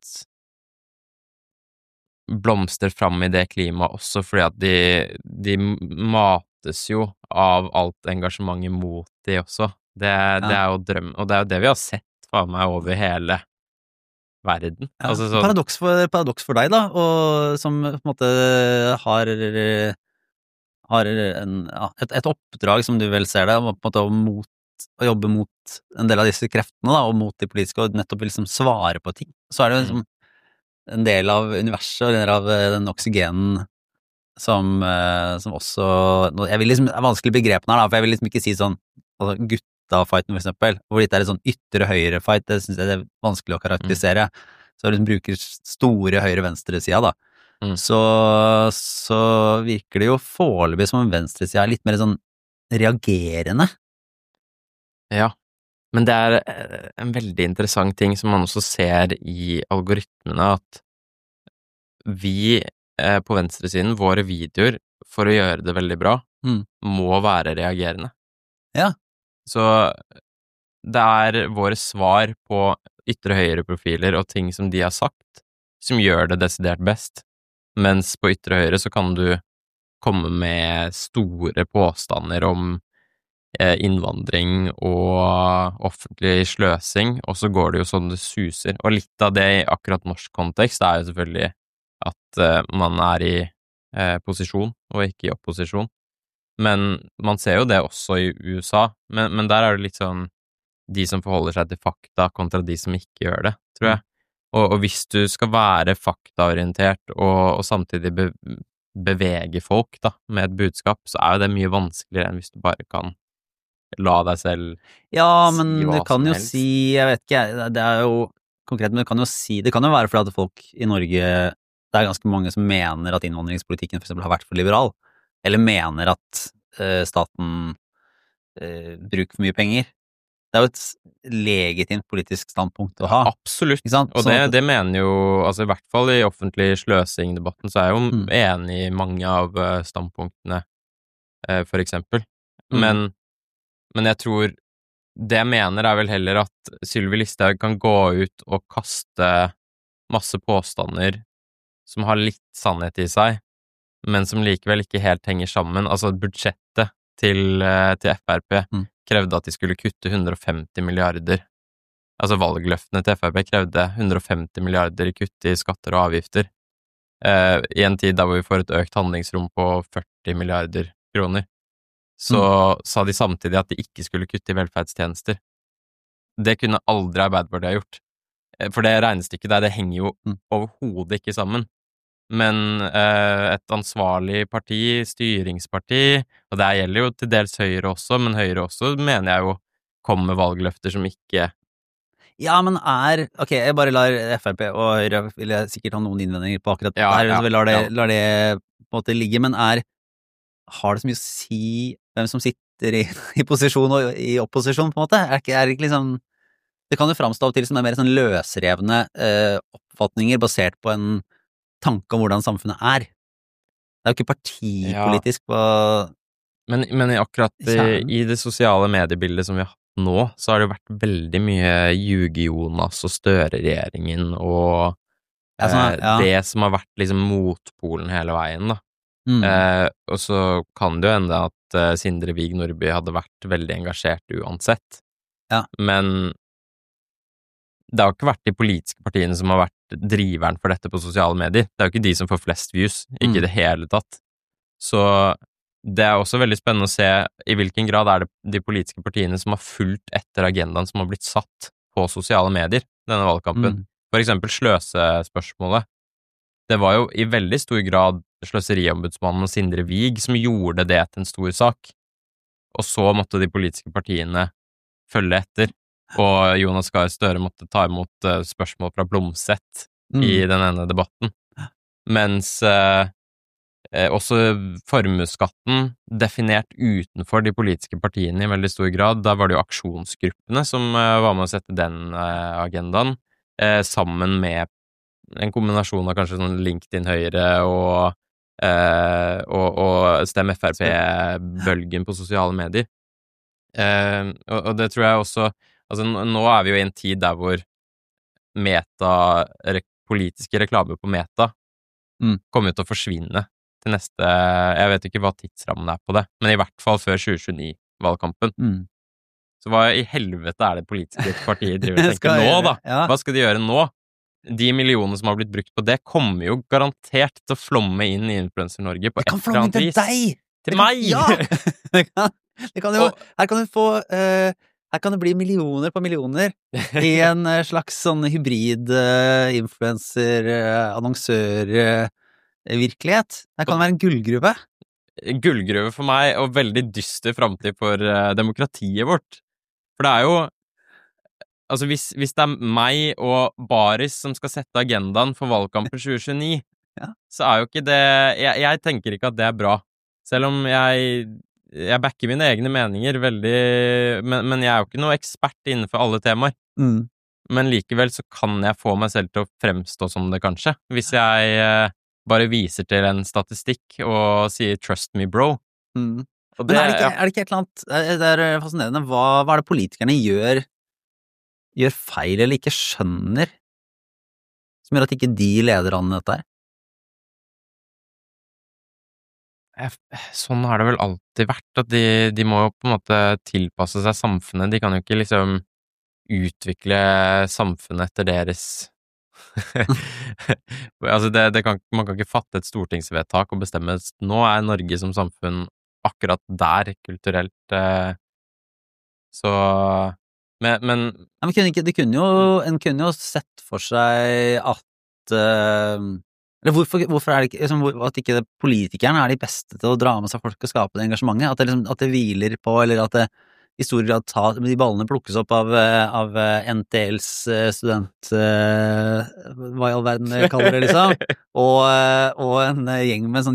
blomster fram i det klimaet også, fordi at de, de mates jo av alt engasjementet mot de også. Det, ja. det er jo drøm, og det er jo det vi har sett faen meg over hele verden. Ja, altså, så, paradoks, for, paradoks for deg da, og som på en måte har, har en, ja, et, et oppdrag som du vel ser det, på en måte å mot å jobbe mot en del av disse kreftene da, og mot de politiske, og nettopp vil liksom svare på ting. Så er det jo liksom en del av universet, og en del av den oksygenen som, som også, jeg vil liksom, det er vanskelig begrepene her da, for jeg vil liksom ikke si sånn, altså gutta-fighten for eksempel, hvor det er et sånn ytre høyre-fight, det synes jeg det er vanskelig å karakterisere, mm. så jeg liksom bruker store høyre-venstre-sida da, mm. så, så virker det jo foreløpig som en venstre-sida er litt mer sånn reagerende. Ja, men det er en veldig interessant ting som man også ser i algoritmene, at vi eh, på venstresiden, våre videoer, for å gjøre det veldig bra, mm. må være reagerende. Ja. Så det er våre svar på ytre høyre profiler og ting som de har sagt, som gjør det desidert best. Mens på ytre høyre så kan du komme med store påstander om innvandring og offentlig sløsing, og så går det jo sånn det suser. Og litt av det i akkurat norsk kontekst er jo selvfølgelig at uh, man er i uh, posisjon og ikke i opposisjon. Men man ser jo det også i U S A, men, men der er det litt sånn de som forholder seg til fakta kontra de som ikke gjør det, tror jeg. Og, og hvis du skal være faktaorientert og, og samtidig be, bevege folk da, med et budskap, så er jo det mye vanskeligere enn hvis du bare kan la deg selv ja, men si hva du kan som jo helst. si, jeg vet ikke, det er jo konkret, men du kan jo si, det kan jo være fordi at folk i Norge, det er ganske mange som mener at innvandringspolitikken for eksempel har vært for liberal, eller mener at uh, staten uh, bruker for mye penger. Det er jo et legitimt politisk standpunkt å ha. Ja, absolutt, ikke sant? Og Sånn det, at, det mener jo, altså i hvert fall i offentlig sløsing-debatten, så er jeg jo Mm. enig i mange av eh, standpunktene, eh, for eksempel. Mm. Men, men jeg tror, det jeg mener er vel heller at Sylvi Listhaug kan gå ut og kaste masse påstander som har litt sannhet i seg, men som likevel ikke helt henger sammen. Altså budsjettet til, eh, til F R P Mm. krevde at de skulle kutte hundre og femti milliarder. Altså valgløftene til F R P krevde hundre og femti milliarder i kutt i skatter og avgifter. Eh, I en tid der hvor vi får et økt handlingsrom på førti milliarder kroner. Så mm. sa de samtidig at de ikke skulle kutte i velferdstjenester. Det kunne aldri Arbeiderpartiet ha gjort. Eh, For det regnestykket der, det henger jo Mm. overhodet ikke sammen. Men eh, et ansvarlig parti, styringsparti, og det gjelder jo til dels Høyre også, men Høyre også mener jeg jo kommer med valgløfter som ikke Ja, men er, ok, jeg bare lar F R P og Høyre, vil jeg sikkert ha noen innvendinger på akkurat Ja, der, ja, så vi lar det, ja. lar det på en måte ligge, men er, har det så mye å si hvem som sitter i, i posisjon og i opposisjon, på en måte? Er ikke, er det ikke liksom, det kan jo framstå av og til som det er mer sånn løsrevne eh, oppfatninger basert på en tanke om hvordan samfunnet er. Det er jo ikke partipolitisk på Men, men i akkurat i, Kjernen. i det sosiale mediebildet som vi har hatt nå, så har det vært veldig mye Ljuge-Jonas og Støre-regjeringen og Ja, sånn, eh, ja. det som har vært liksom motpolen hele veien, da. Mm. Eh, og så kan det jo hende at eh, Sindre Vig Nordby hadde vært veldig engasjert uansett. Ja. Men det har ikke vært de politiske partiene som har vært driveren for dette på sosiale medier. Det er jo ikke de som får flest views, ikke Mm. i det hele tatt. Så det er også veldig spennende å se i hvilken grad er det de politiske partiene som har fulgt etter agendaen som har blitt satt på sosiale medier denne valgkampen. Mm. For eksempel sløsespørsmålet. Det var jo i veldig stor grad Sløseriombudsmannen og Sindre Vig som gjorde det til en stor sak. Og så måtte de politiske partiene følge etter, og Jonas Gahr Støre måtte ta imot uh, spørsmål fra Blomseth Mm. i den ene debatten. Mens uh, eh, også formuesskatten definert utenfor de politiske partiene i veldig stor grad. Da var det jo aksjonsgruppene som uh, var med å sette den uh, agendaen, uh, sammen med en kombinasjon av kanskje sånn LinkedIn Høyre og, uh, og, og Stem F R P-bølgen på sosiale medier. Uh, og, og det tror jeg også, altså nå, nå er vi jo i en tid der hvor meta, re, politiske reklame på meta Mm. kommer til å forsvinne til neste, jeg vet ikke hva tidsrammen er på det, men i hvert fall før tjue tjueni-valgkampen. Mm. Så hva i helvete er det politiske partiet driver og Skal tenker nå, gjøre, da? ja. Hva skal de gjøre nå? De millionene som har blitt brukt på det, kommer jo garantert til å flomme inn i Influencer-Norge på Det et kan eller flomme annet til vis. deg! Til Det kan- meg! Ja! Det kan, det kan jo, Og- her kan du få eh, her kan det bli millioner på millioner i en eh, slags sånn hybrid uh, influencer, uh, annonsør uh, virkelighet. Det kan være en gullgruve. Gullgruve for meg, og veldig dyster fremtid for uh, demokratiet vårt. For det er jo, altså hvis, hvis det er meg og Baris som skal sette agendaen for valgkampen tjue tjueni, Ja. så er jo ikke det, jeg, jeg tenker ikke at det er bra. Selv om jeg, jeg backer mine egne meninger veldig, men, men jeg er jo ikke noe ekspert innenfor alle temaer. Mm. Men likevel så kan jeg få meg selv til å fremstå som det kanskje, hvis jeg uh, bare viser til en statistikk og sier 'trust me, bro'. Mm. Og Men er det, ikke, ja. er det ikke et eller annet eh, Det er fascinerende. Hva, hva er det politikerne gjør gjør feil eller ikke skjønner, som gjør at ikke de leder an i dette her? Sånn har det vel alltid vært, at de, de må jo på en måte tilpasse seg samfunnet. De kan jo ikke liksom utvikle samfunnet etter deres altså det, det kan, man kan ikke fatte et stortingsvedtak og bestemme nå er Norge som samfunn akkurat der kulturelt eh, så men, men, ja, men kunne ikke, de kunne jo, en kunne jo sett for seg at uh, eller hvorfor, hvorfor er det ikke liksom, at ikke politikerne er de beste til å dra med seg folk og skape det engasjementet, at det, liksom, at det hviler på, eller at det i stor grad ta, de ballene plukkes opp av, av N T L's student, uh, hva i all verden kaller det liksom, og, og en gjeng med sånn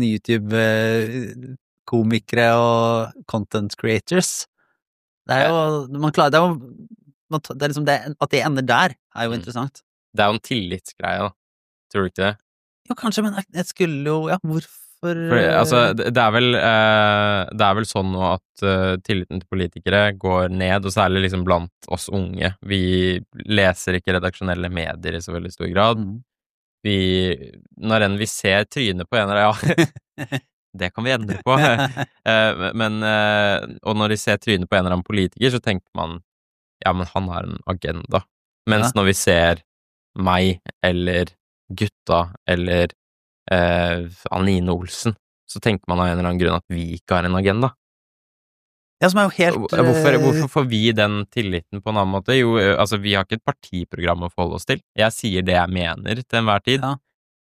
YouTube-komikere og content creators. Det er jo, man klarer, det er jo, det er liksom det, at det ender der, er jo mm. interessant. Det er jo en tillitsgreie da, tror du ikke det? Jo, kanskje, men jeg skulle jo, ja, hvorfor? For, altså, det er vel eh, det er vel sånn nå at uh, tilliten til politikere går ned, og særlig liksom blant oss unge. Vi leser ikke redaksjonelle medier i så veldig stor grad. Mm. Vi, når enn vi ser trynet på en eller annen, ja, det kan vi endre på. uh, men, uh, og når de ser trynet på en eller annen politiker, så tenker man, ja, men han har en agenda. Mens ja. Når vi ser meg, eller gutta, eller Uh, Anine Olsen, så tenker man av en eller annen grunn at vi ikke har en agenda. Ja, som er jo helt... Hvorfor, hvorfor får vi den tilliten på en annen måte? Jo, altså, vi har ikke et partiprogram å forholde oss til. Jeg sier det jeg mener til enhver tid. Ja.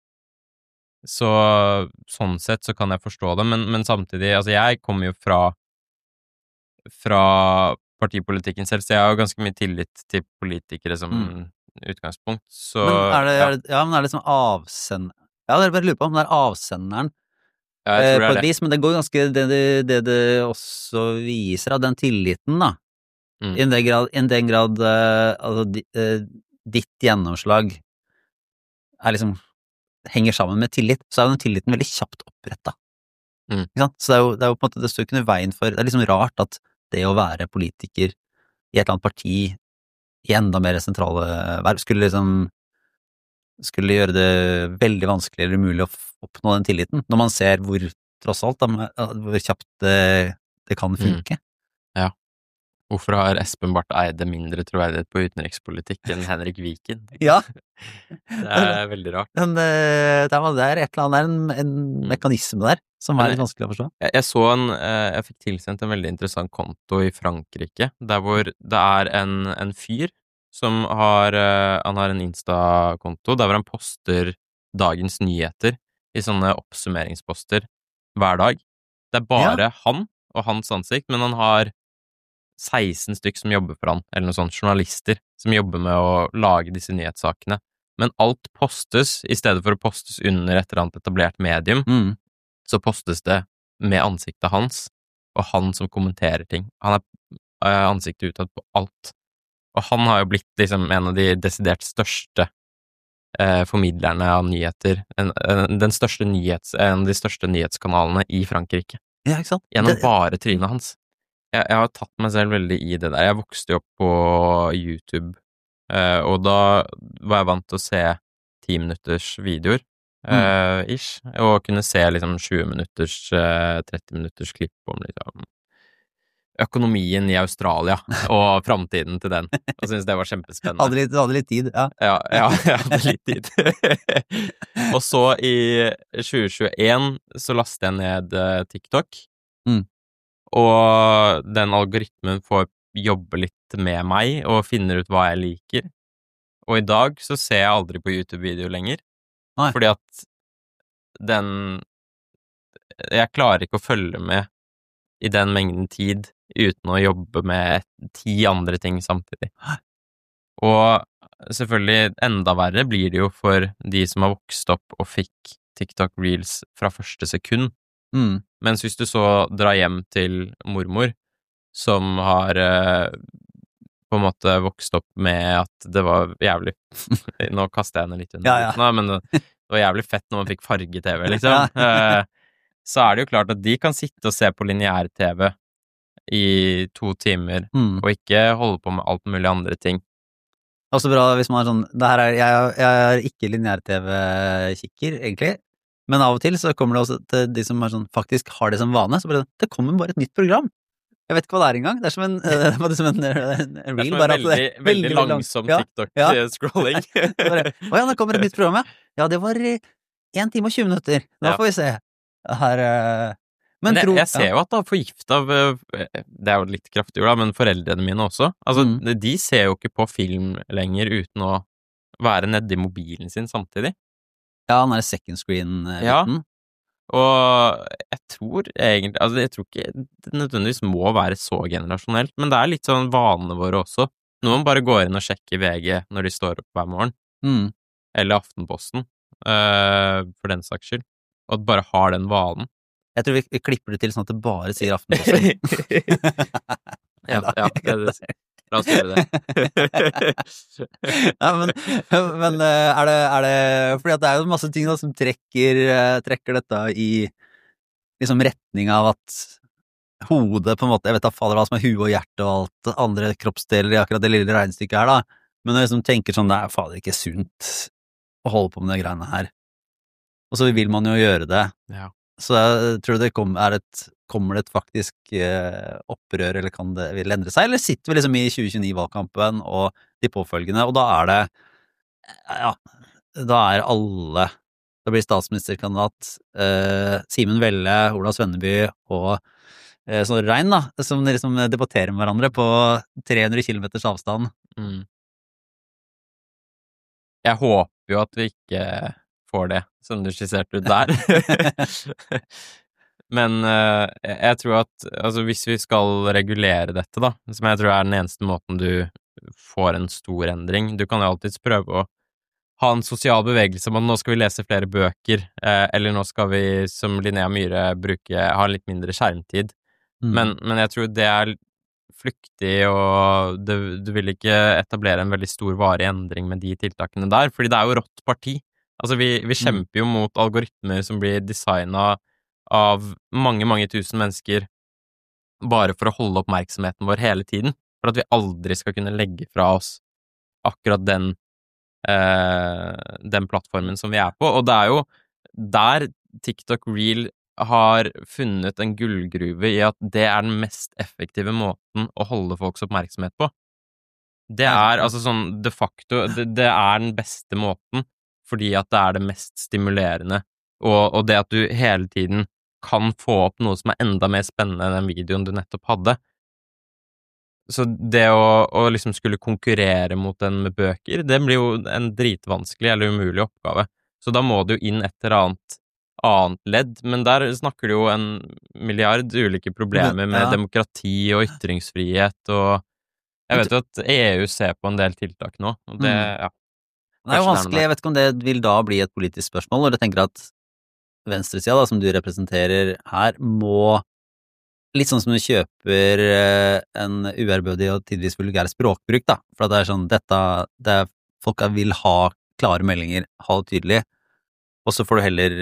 Så sånn sett så kan jeg forstå det, men, men samtidig, altså jeg kommer jo fra fra partipolitikken selv, så jeg har jo ganske mye tillit til politikere som mm. utgangspunkt, så... Men er det, ja. Er det, ja, men er det som avsend... Ja, det er bare lurer på om det er avsenderen ja, jeg tror det eh, på er et vis, men det går ganske det det, det det også viser av den tilliten da, mm. i den grad, i den grad uh, altså, di, uh, ditt gjennomslag er liksom, henger sammen med tillit, så er jo den tilliten veldig kjapt opprettet. Mm. Ikke sant? Så det er, jo, det er jo på en måte, det står ikke noe veien for, det er liksom rart at det å være politiker i et eller annet parti i enda mer sentrale verv skulle liksom skulle gjøre det veldig vanskelig eller umulig å oppnå den tilliten, når man ser hvor, tross alt, da, hvor kjapt det, det kan funke. Mm. Ja. Hvorfor har Espen Barth Eide mindre troverdighet på utenrikspolitikk enn Henrik Viken? Ja. Det er veldig rart. Men det er, det er et eller annet, det er en, en mm. mekanisme der, som er litt vanskelig å forstå. Jeg, jeg så en, jeg fikk tilsendt en veldig interessant konto i Frankrike, der hvor det er en, en fyr som har, uh, han har en Insta-konto, der hvor han poster dagens nyheter i sånne oppsummeringsposter hver dag. Det er bare ja. Han og hans ansikt, men han har seksten stykk som jobber for han, eller noen sånne journalister som jobber med å lage disse nyhetssakene. Men alt postes, i stedet for å postes under et eller annet etablert medium, mm. så postes det med ansiktet hans, og han som kommenterer ting. Han er uh, ansiktet utad på alt. Og han har jo blitt liksom en av de desidert største eh, formidlerne av nyheter, en, en, den største nyhets, en av de største nyhetskanalene i Frankrike. Ja, ikke sant? Gjennom det... bare trynet hans. Jeg, jeg har tatt meg selv veldig i det der. Jeg vokste jo opp på YouTube, eh, og da var jeg vant til å se ti minutters videoer, eh, ish, og kunne se liksom tjue minutters, eh, tretti minutters klipp om liksom økonomien i Australia og framtiden til den, og synes det var kjempespennende. Hadde litt, hadde litt tid, ja. Ja, ja, jeg hadde litt tid. Og så i tjue tjueen så lastet jeg ned uh, TikTok, mm. og den algoritmen får jobbe litt med meg og finner ut hva jeg liker. Og i dag så ser jeg aldri på YouTube-video lenger, Nei. Fordi at den jeg klarer ikke å følge med i den mengden tid uten å jobbe med ti andre ting samtidig. Og selvfølgelig enda verre blir det jo for de som har vokst opp og fikk TikTok Reels fra første sekund. Mm. Mens hvis du så drar hjem til mormor, som har eh, på en måte vokst opp med at det var jævlig nå kaster jeg henne litt under ja, ja. Nå, men det, det var jævlig fett når man fikk farge-tv, liksom. Ja. eh, så er det jo klart at de kan sitte og se på lineær-tv i to timer, mm. og ikke holde på med alt mulig andre ting. Også bra hvis man er sånn, det her er, jeg, jeg er ikke lineær-tv-kikker, egentlig, Men av og til så kommer det også til de som er sånn, faktisk har det som vane, så bare, det kommer bare et nytt program. Jeg vet ikke hva det er engang. Det er som en, det er som en, en reel, det er som en veldig, det, veldig, veldig langsom ja, TikTok-scrolling. Ja. Å ja, nå kommer et nytt program, ja. Ja, det var en time og tjue minutter. Da ja. Får vi se. Her, men, men jeg, tro, jeg ser jo at da forgift av, det er jo litt kraftig, da, men foreldrene mine også, altså, mm. de ser jo ikke på film lenger uten å være nede i mobilen sin samtidig. Ja, den er second screen-biten. Ja. Og jeg tror egentlig, altså jeg tror ikke det nødvendigvis må være så generasjonelt, men det er litt sånn vanene våre også. Noen bare går inn og sjekker V G når de står opp hver morgen, mm. eller Aftenposten, uh, for den saks skyld, og bare har den vanen. Jeg tror vi, vi klipper det til sånn at det bare sier Aftenposten. ja, ja, det er det. La oss gjøre det. ja, men, men er, det, er det fordi at det er jo masse ting da, som trekker, trekker dette i liksom retning av at hodet på en måte, jeg vet da faller hva som er hue og hjerte og alt andre kroppsdeler i akkurat det lille regnestykket her da, men når jeg liksom tenker sånn, det er fader ikke sunt å holde på med de greiene her. Og så vil man jo gjøre det. Ja. Så jeg tror det kom, er et, kommer det et faktisk eh, opprør, eller kan det vil endre seg, eller sitter vi liksom i tjue tjueni-valgkampen og de påfølgende, og da er det, ja, da er alle, da blir statsministerkandidat eh, Simen Velle, Ola Svenneby og eh, Snorre Rein da, som liksom debatterer med hverandre på tre hundre kilometers avstand. Mm. Jeg håper jo at vi ikke får det, som du skisserte ut der. Men uh, jeg tror at altså, hvis vi skal regulere dette, da, som jeg tror er den eneste måten du får en stor endring, du kan jo alltids prøve å ha en sosial bevegelse om at nå skal vi lese flere bøker, eh, eller nå skal vi, som Linnea Myhre, bruke, ha litt mindre skjermtid. Mm. Men, men jeg tror det er flyktig, og det, du vil ikke etablere en veldig stor varig endring med de tiltakene der, fordi det er jo rått parti. Altså, vi, vi kjemper jo mot algoritmer som blir designet av mange, mange tusen mennesker bare for å holde oppmerksomheten vår hele tiden, for at vi aldri skal kunne legge fra oss akkurat den, eh, den plattformen som vi er på. Og det er jo der TikTok Reel har funnet en gullgruve i at det er den mest effektive måten å holde folks oppmerksomhet på. Det er altså sånn de facto, det, det er den beste måten, fordi at det er det mest stimulerende, og, og det at du hele tiden kan få opp noe som er enda mer spennende enn den videoen du nettopp hadde. Så det å, å liksom skulle konkurrere mot den med bøker, det blir jo en dritvanskelig eller umulig oppgave. Så da må du jo inn et eller annet annet ledd, men der snakker du jo en milliard ulike problemer med ja. demokrati og ytringsfrihet, og jeg vet jo at E U ser på en del tiltak nå, og det, ja. Det er jo vanskelig, jeg vet ikke om det vil da bli et politisk spørsmål, og jeg tenker at venstresida da, som du representerer her, må, litt sånn som du kjøper en uærbødig og tidvis vulgær språkbruk da, for det er sånn, dette, det er, folk vil ha klare meldinger, ha det tydelig, og så får du heller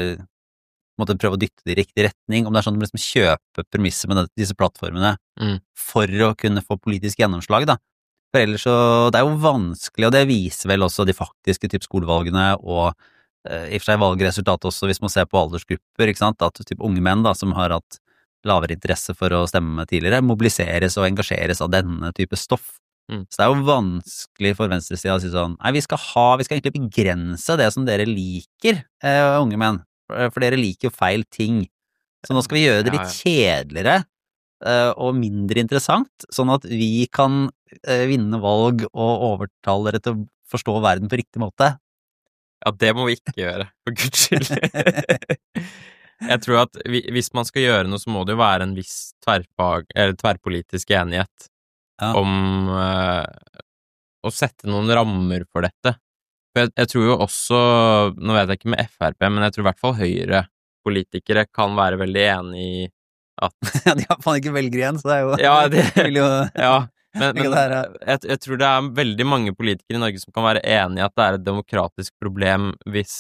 måtte prøve å dytte det i riktig retning, om det er sånn at du liksom kjøper premisser med disse plattformene mm. for å kunne få politisk gjennomslag da. For ellers så, det er jo vanskelig, og det viser vel også de faktiske typ skolevalgene, og eh, i og for seg valgresultatet også, hvis man ser på aldersgrupper, ikke sant, at typ unge menn da, som har hatt lavere interesse for å stemme tidligere, mobiliseres og engasjeres av denne type stoff. Mm. Så det er jo vanskelig for venstresiden å si sånn, nei, vi skal ha, vi skal egentlig begrense det som dere liker, eh, unge menn, for, for dere liker jo feil ting. Så nå skal vi gjøre det litt kjedeligere, og mindre interessant, sånn at vi kan eh, vinne valg og overtale dere til å forstå verden på riktig måte. Ja, det må vi ikke gjøre, for Guds skyld. Jeg tror at vi, hvis man skal gjøre noe, så må det jo være en viss tverrfag, eller tverrpolitisk enighet ja. om eh, å sette noen rammer for dette. For jeg, jeg tror jo også, nå vet jeg ikke med F R P, men jeg tror i hvert fall Høyre-politikere kan være veldig enig i at ja, de har faen ikke velger igjen, så det er jo ja, det, jo, ja, men, men jeg, jeg tror det er veldig mange politikere i Norge som kan være enige i at det er et demokratisk problem hvis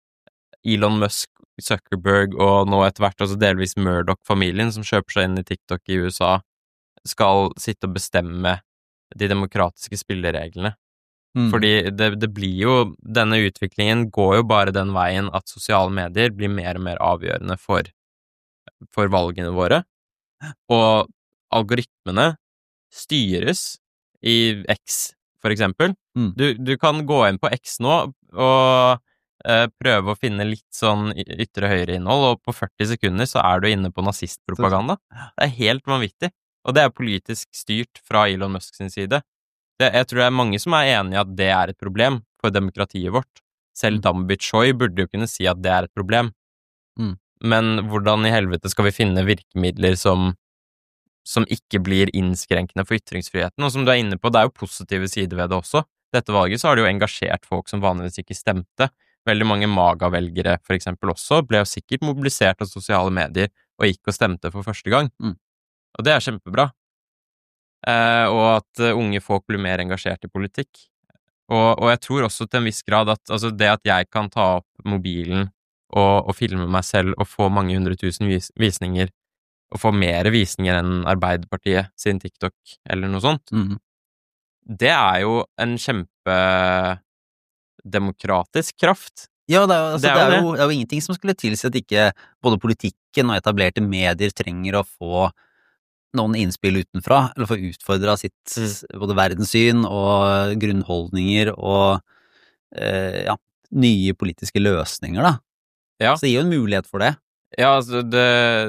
Elon Musk, Zuckerberg og nå etter hvert også delvis Murdoch-familien som kjøper seg inn i TikTok i U S A skal sitte og bestemme de demokratiske spillereglene. Mm. Fordi det, det blir jo, denne utviklingen går jo bare den veien at sosiale medier blir mer og mer avgjørende for, for valgene våre. Og algoritmene styres i X, for eksempel. Mm. Du, du kan gå inn på X nå og eh, prøve å finne litt sånn ytre høyre innhold, og på førti sekunder så er du inne på nazistpropaganda. Det er helt vanvittig. Og det er politisk styrt fra Elon Musk sin side. Det, jeg tror det er mange som er enige i at det er et problem for demokratiet vårt. Selv Dambit Choi burde jo kunne si at det er et problem. Mm. Men hvordan i helvete skal vi finne virkemidler som, som ikke blir innskrenkende for ytringsfriheten? Og som du er inne på, det er jo positive sider ved det også. Dette valget så har det jo engasjert folk som vanligvis ikke stemte. Veldig mange MAGA-velgere for eksempel også ble jo sikkert mobilisert av sosiale medier og gikk og stemte for første gang. Mm. Og det er kjempebra. Uh, og at uh, unge folk blir mer engasjert i politikk. Og, og jeg tror også til en viss grad at altså det at jeg kan ta opp mobilen og, og filme meg selv og få mange hundre tusen vis visninger, og få mer visninger enn Arbeiderpartiet sin TikTok eller noe sånt, mm. det er jo en kjempedemokratisk kraft. Ja, det er, altså, det, er det, er jo, det er jo ingenting som skulle tilsi at ikke både politikken og etablerte medier trenger å få noen innspill utenfra, eller få utfordret sitt mm. både verdenssyn og grunnholdninger og eh, ja, nye politiske løsninger, da. Ja. Så det gir jo en mulighet for det. Ja, altså det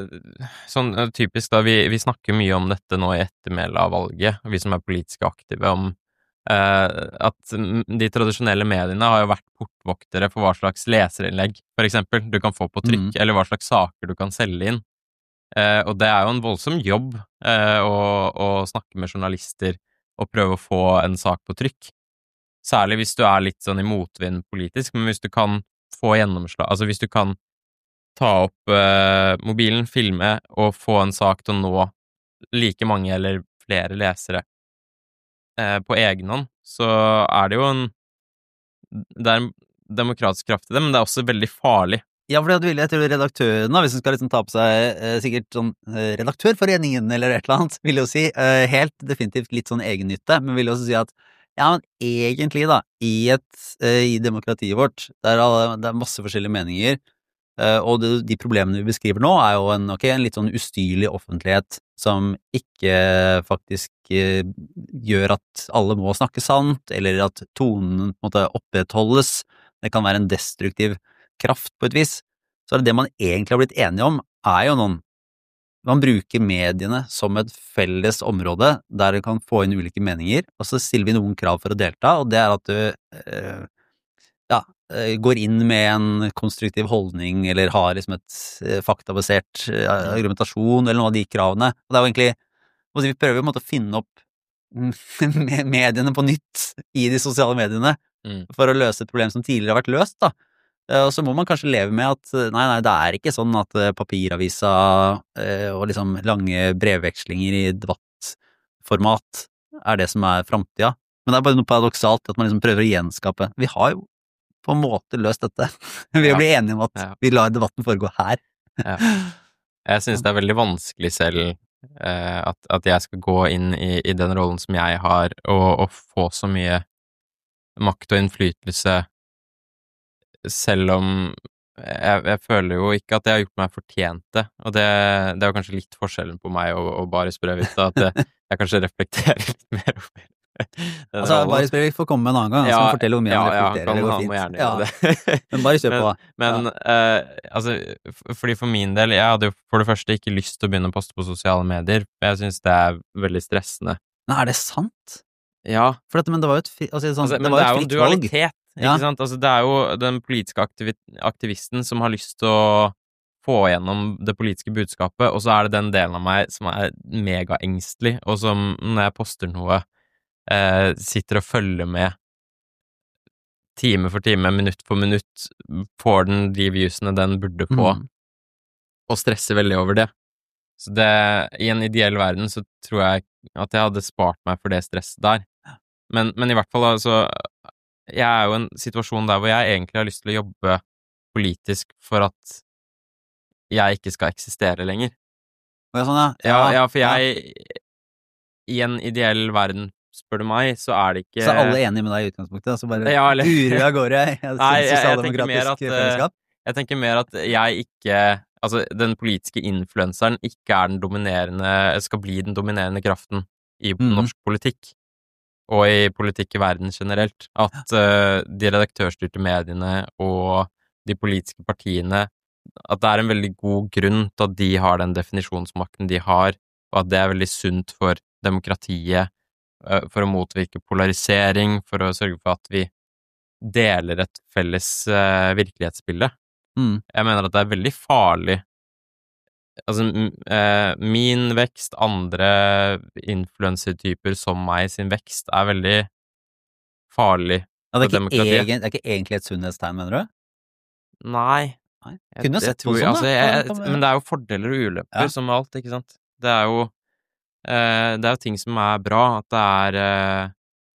sånn typisk da, vi, vi snakker mye om dette nå i ettermælet av valget, vi som er politisk aktive, om eh, at de tradisjonelle mediene har jo vært portvoktere for hva slags leserinnlegg, for eksempel, du kan få på trykk, mm. eller hva slags saker du kan selge inn. Uh, og det er jo en voldsom jobb uh, å, å snakke med journalister og prøve å få en sak på trykk. Særlig hvis du er litt sånn i motvind politisk, men hvis du kan få gjennomslag, altså hvis du kan ta opp uh, mobilen, filme og få en sak til å nå like mange eller flere lesere uh, på egen hånd, så er det jo en det er en demokratisk kraft i det, men det er også veldig farlig. Ja, for det vil jeg til redaktøren, hvis hun skal liksom ta på seg eh, sikkert sånn eh, redaktørforeningen eller et eller annet, vil jeg jo si, eh, helt definitivt litt sånn egennytte, men vil jeg også si at, ja, men egentlig da, i et, eh, i demokratiet vårt, der alle, det er masse forskjellige meninger, eh, og det, de problemene vi beskriver nå er jo en, ok, en litt sånn ustyrlig offentlighet som ikke faktisk eh, gjør at alle må snakke sant, eller at tonen på en måte opprettholdes. Det kan være en destruktiv kraft på et vis, så er det det man egentlig har blitt enige om, er jo noen, man bruker mediene som et felles område, der du kan få inn ulike meninger, og så stiller vi noen krav for å delta, og det er at du eh, ja, går inn med en konstruktiv holdning, eller har liksom et eh, faktabasert eh, argumentasjon, eller noen av de kravene, og det er jo egentlig, vi prøver jo på en måte å finne opp mediene på nytt i de sosiale mediene, mm. for å løse et problem som tidligere har vært løst, da. Og så må man kanskje leve med at nei, nei, det er ikke sånn at papiravisa og liksom lange brevvekslinger i debattformat er det som er fremtiden. Men det er bare noe paradoksalt at man liksom prøver å gjenskape. Vi har jo på en måte løst dette. Vi har ja. blitt enige om at ja. vi lar debatten foregå her. Ja. Jeg synes det er veldig vanskelig selv eh, at, at jeg skal gå inn i, i den rollen som jeg har, og, og få så mye makt og innflytelse, selv om jeg, jeg føler jo ikke at jeg har gjort meg fortjent det, og det, det er jo kanskje litt forskjellen på meg og, og Baris Breivik, da, at jeg, jeg kanskje reflekterer litt mer over det. Altså, Baris Breivik får komme en annen gang, ja, så fortelle hvor mye ja, han reflekterer, ja, det går fint. fint. Ja, det. Men bare kjør på, da. Men, men ja. uh, altså, fordi for min del, jeg hadde jo for det første ikke lyst til å begynne å poste på sosiale medier, jeg synes det er veldig stressende. Men er det sant? Ja. For dette, men det var jo et, altså, sånn, altså, det var det et fritt valg. Men det er jo en dualitet. Ja. Ikke sant? Altså, det er jo den politiske aktivi aktivisten som har lyst til å få gjennom det politiske budskapet, og så er det den delen av meg som er megaengstelig, og som når jeg poster noe, eh, sitter og følger med time for time, minutt for minutt, får den de viewsene den burde få, mm. og stresser veldig over det. Så det, i en ideell verden så tror jeg at jeg hadde spart meg for det stresset der. Men, men i hvert fall altså, jeg er jo i en situasjon der hvor jeg egentlig har lyst til å jobbe politisk for at jeg ikke skal eksistere lenger. Ja, sånn, ja. Ja, ja, for jeg, ja. i en ideell verden, spør du meg, så er det ikke Så er alle enige med deg i utgangspunktet, så bare ja, eller... durer jeg av gårde, jeg. jeg Nei, jeg, jeg tenker mer at fellesskap. Jeg tenker mer at jeg ikke altså, den politiske influenseren ikke er den dominerende skal bli den dominerende kraften i mm. norsk politikk, og i politikk i verden generelt. At uh, de redaktørstyrte mediene og de politiske partiene, at det er en veldig god grunn til at de har den definisjonsmakten de har, og at det er veldig sunt for demokratiet, for å motvirke polarisering, for å sørge for at vi deler et felles uh, virkelighetsbilde. Mm. Jeg mener at det er veldig farlig. Altså, uh, min vekst, andre influencertyper som meg sin vekst, er veldig farlig ja, det for demokratiet. Egen, det er ikke egentlig et sunnhetstegn, mener du? Nei. Nei. Kunne jeg, sett tror, på sånn, altså, da. Jeg, jeg, men det er jo fordeler og ulemper ja. Som alt, ikke sant? Det er jo uh, det er jo ting som er bra, at det er uh,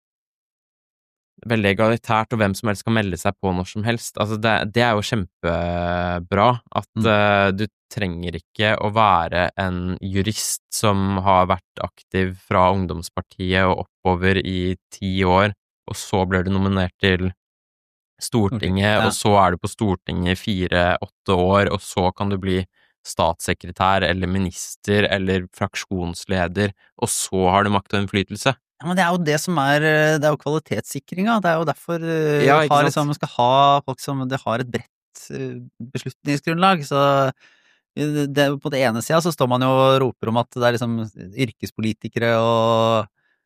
veldig egalitært, og hvem som helst kan melde seg på når som helst. Altså, det, det er jo kjempebra at mm. uh, du trenger ikke å være en jurist som har vært aktiv fra ungdomspartiet og oppover i ti år, og så blir du nominert til Stortinget, okay, ja. Og så er du på Stortinget i fire-åtte år, og så kan du bli statssekretær eller minister eller fraksjonsleder, og så har du makt og innflytelse. Ja, men det er jo det som er, det er jo kvalitetssikringa, det er jo derfor ja, har, liksom, man skal ha folk som det har et bredt beslutningsgrunnlag, så det, på det ene siden så står man jo og roper om at det er liksom yrkespolitikere og,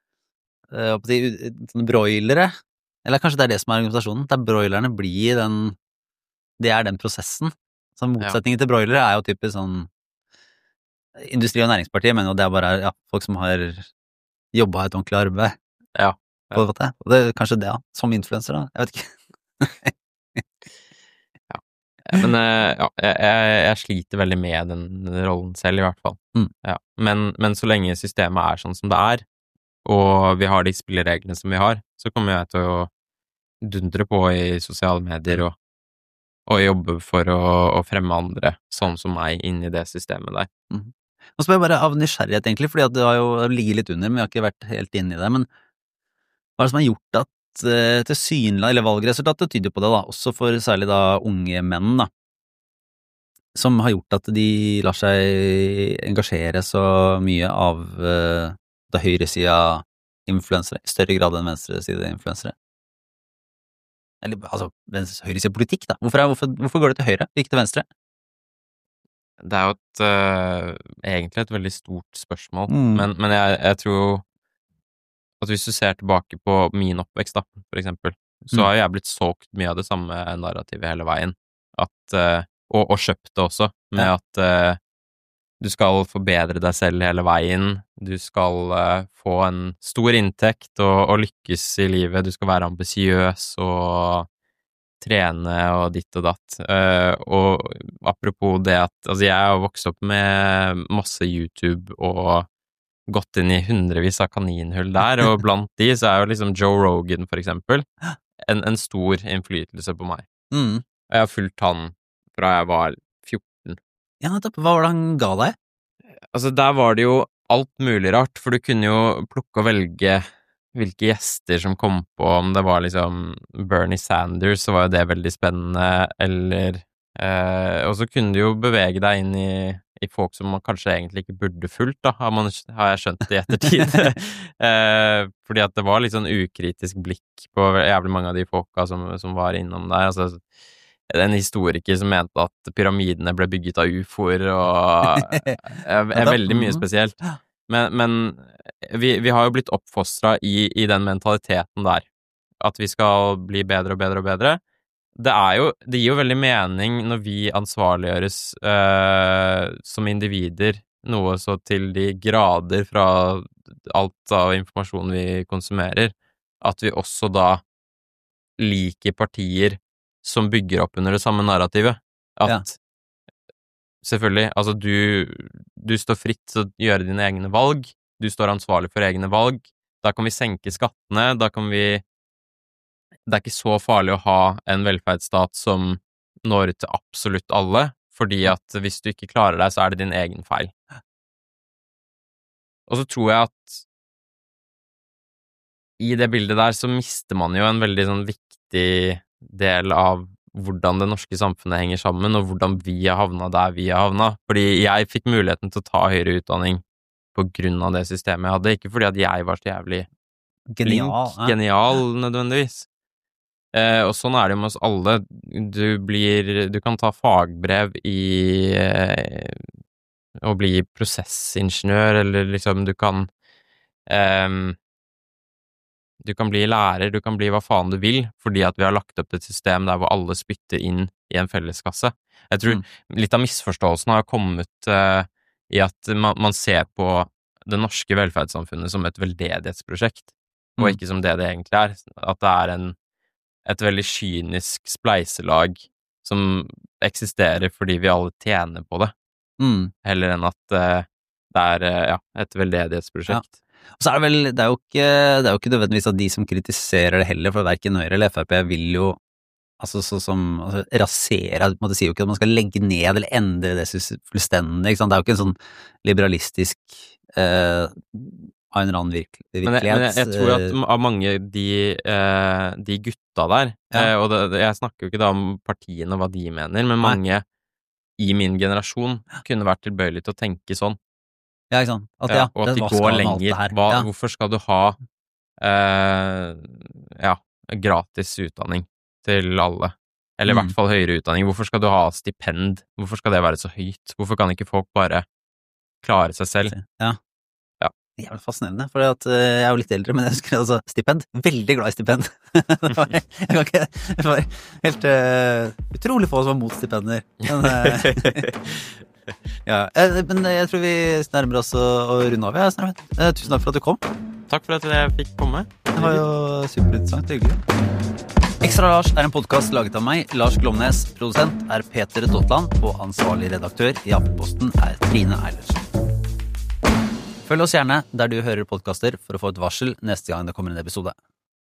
og sånne broilere, eller kanskje det er det som er argumentasjonen, der broilerne blir den, det er den prosessen, så motsetningen ja. Til broilere er jo typisk sånn, Industri- og Næringspartiet, men jo det er bare ja, folk som har jobba et ordentlig arbeid. Ja. ja. På det. Og det er kanskje det, ja. Som influencer, da. Jeg vet ikke. ja. Men ja, jeg, jeg sliter veldig med den rollen selv, i hvert fall. Mm. Ja. Men, men så lenge systemet er sånn som det er, og vi har de spillereglene som vi har, så kommer jeg til å dundre på i sosiale medier og, og jobbe for å, å fremme andre, sånn som meg, inn i det systemet der. Mm. Nå spør jeg bare av nysgjerrighet egentlig, fordi at det har jo ligget litt under, men jeg har ikke vært helt inne i det, men hva er det som har gjort at uh, til synlig, eller valgresultatet tyder på det da, også for særlig da unge menn da, som har gjort at de lar seg engasjere så mye av uh, det høyresida influensere, i større grad enn venstresida influensere? Eller altså, høyresida politikk da, hvorfor, er, hvorfor, hvorfor går det til høyre, ikke til venstre? Det er jo et, uh, egentlig et veldig stort spørsmål, mm. men, men jeg, jeg tror at hvis du ser tilbake på min oppvekst da, for eksempel, så mm. har jeg blitt solgt mye av det samme narrativet hele veien, at, uh, og, og kjøpt det også, med ja. At uh, du skal forbedre deg selv hele veien, du skal uh, få en stor inntekt og, og lykkes i livet, du skal være ambisiøs og trene og ditt og datt. Uh, og apropos det at, altså jeg har vokst opp med masse YouTube og gått inn i hundrevis av kaninhull der, og blant de så er jo liksom Joe Rogan for eksempel en, en stor innflytelse på meg. Mm. Jeg har fulgt han fra jeg var fjorten. Ja, nettopp. Hva var det han ga deg? Altså, der var det jo alt mulig rart, for du kunne jo plukke og velge hvilke gjester som kom på, om det var liksom Bernie Sanders, så var jo det veldig spennende, eller eh, og så kunne du jo bevege deg inn i, i folk som man kanskje egentlig ikke burde fulgt, da, har, man, har jeg skjønt i ettertid. eh, fordi at det var litt sånn ukritisk blikk på jævlig mange av de folka som, som var innom der, altså en historiker som mente at pyramidene ble bygget av ufoer, og er, er veldig mye spesielt. Men, men vi, vi har jo blitt oppfostret i, i den mentaliteten der, at vi skal bli bedre og bedre og bedre. Det er jo, det gir jo veldig mening når vi ansvarliggjøres eh, som individer, noe så til de grader fra alt av informasjon vi konsumerer, at vi også da liker partier som bygger opp under det samme narrativet. At ja. Selvfølgelig, altså du, du står fritt til å gjøre dine egne valg, du står ansvarlig for egne valg, da kan vi senke skattene, da kan vi det er ikke så farlig å ha en velferdsstat som når til absolutt alle, fordi at hvis du ikke klarer deg, så er det din egen feil. Og så tror jeg at i det bildet der så mister man jo en veldig sånn viktig del av hvordan det norske samfunnet henger sammen, og hvordan vi har havnet der vi har havnet. Fordi jeg fikk muligheten til å ta høyere utdanning på grunn av det systemet jeg hadde, ikke fordi at jeg var så jævlig genial, flink, ja. genial nødvendigvis. Eh, og sånn er det jo med oss alle. Du blir, du kan ta fagbrev i eh, å bli prosessingeniør, eller liksom du kan eh, du kan bli lærer, du kan bli hva faen du vil, fordi at vi har lagt opp et system der hvor alle spytter inn i en felleskasse. Jeg tror mm. litt av misforståelsen har kommet uh, i at man, man ser på det norske velferdssamfunnet som et veldedighetsprosjekt, mm. og ikke som det det egentlig er. At det er en, et veldig kynisk spleiselag som eksisterer fordi vi alle tjener på det, mm. heller enn at uh, det er uh, ja, et veldedighetsprosjekt. Ja. Og så er det vel, det er jo ikke, det er jo ikke nødvendigvis at de som kritiserer det heller, for hverken Høyre eller F R P vil jo, altså så som, altså, rasere, man sier jo ikke at man skal legge ned eller endre det fullstendig, ikke sant? Det er jo ikke en sånn liberalistisk, eh, av en eller annen virke, virkelighet. Men, jeg, men jeg tror at av mange de, eh, de gutta der, ja. eh, og det, jeg snakker jo ikke da om partiene og hva de mener, men mange Nei. I min generasjon kunne vært tilbøyelig til å tenke sånn. Ja, ikke sant? At, ja, ja, og at de går lenger. Hva, ja. Hvorfor skal du ha eh, ja, gratis utdanning til alle? Eller i mm. hvert fall høyere utdanning. Hvorfor skal du ha stipend? Hvorfor skal det være så høyt? Hvorfor kan ikke folk bare klare seg selv? Ja. Ja. Det er fascinerende, for at, uh, jeg er jo litt eldre, men jeg husker altså stipend. Veldig glad i stipend. jeg kan ikke, det var helt uh, utrolig få som var mot stipender. Men, uh, ja, men jeg tror vi nærmer oss å, å runde av. Ja, eh, tusen takk for at du kom. Takk for at jeg fikk komme. Det var jo superinteressant, hyggelig. Ekstra Lars er en podcast laget av meg, Lars Glomnes. Produsent er Peter Dottland, og ansvarlig redaktør i Aftenposten er Trine Eilertsen. Følg oss gjerne der du hører podcaster for å få et varsel neste gang det kommer en episode.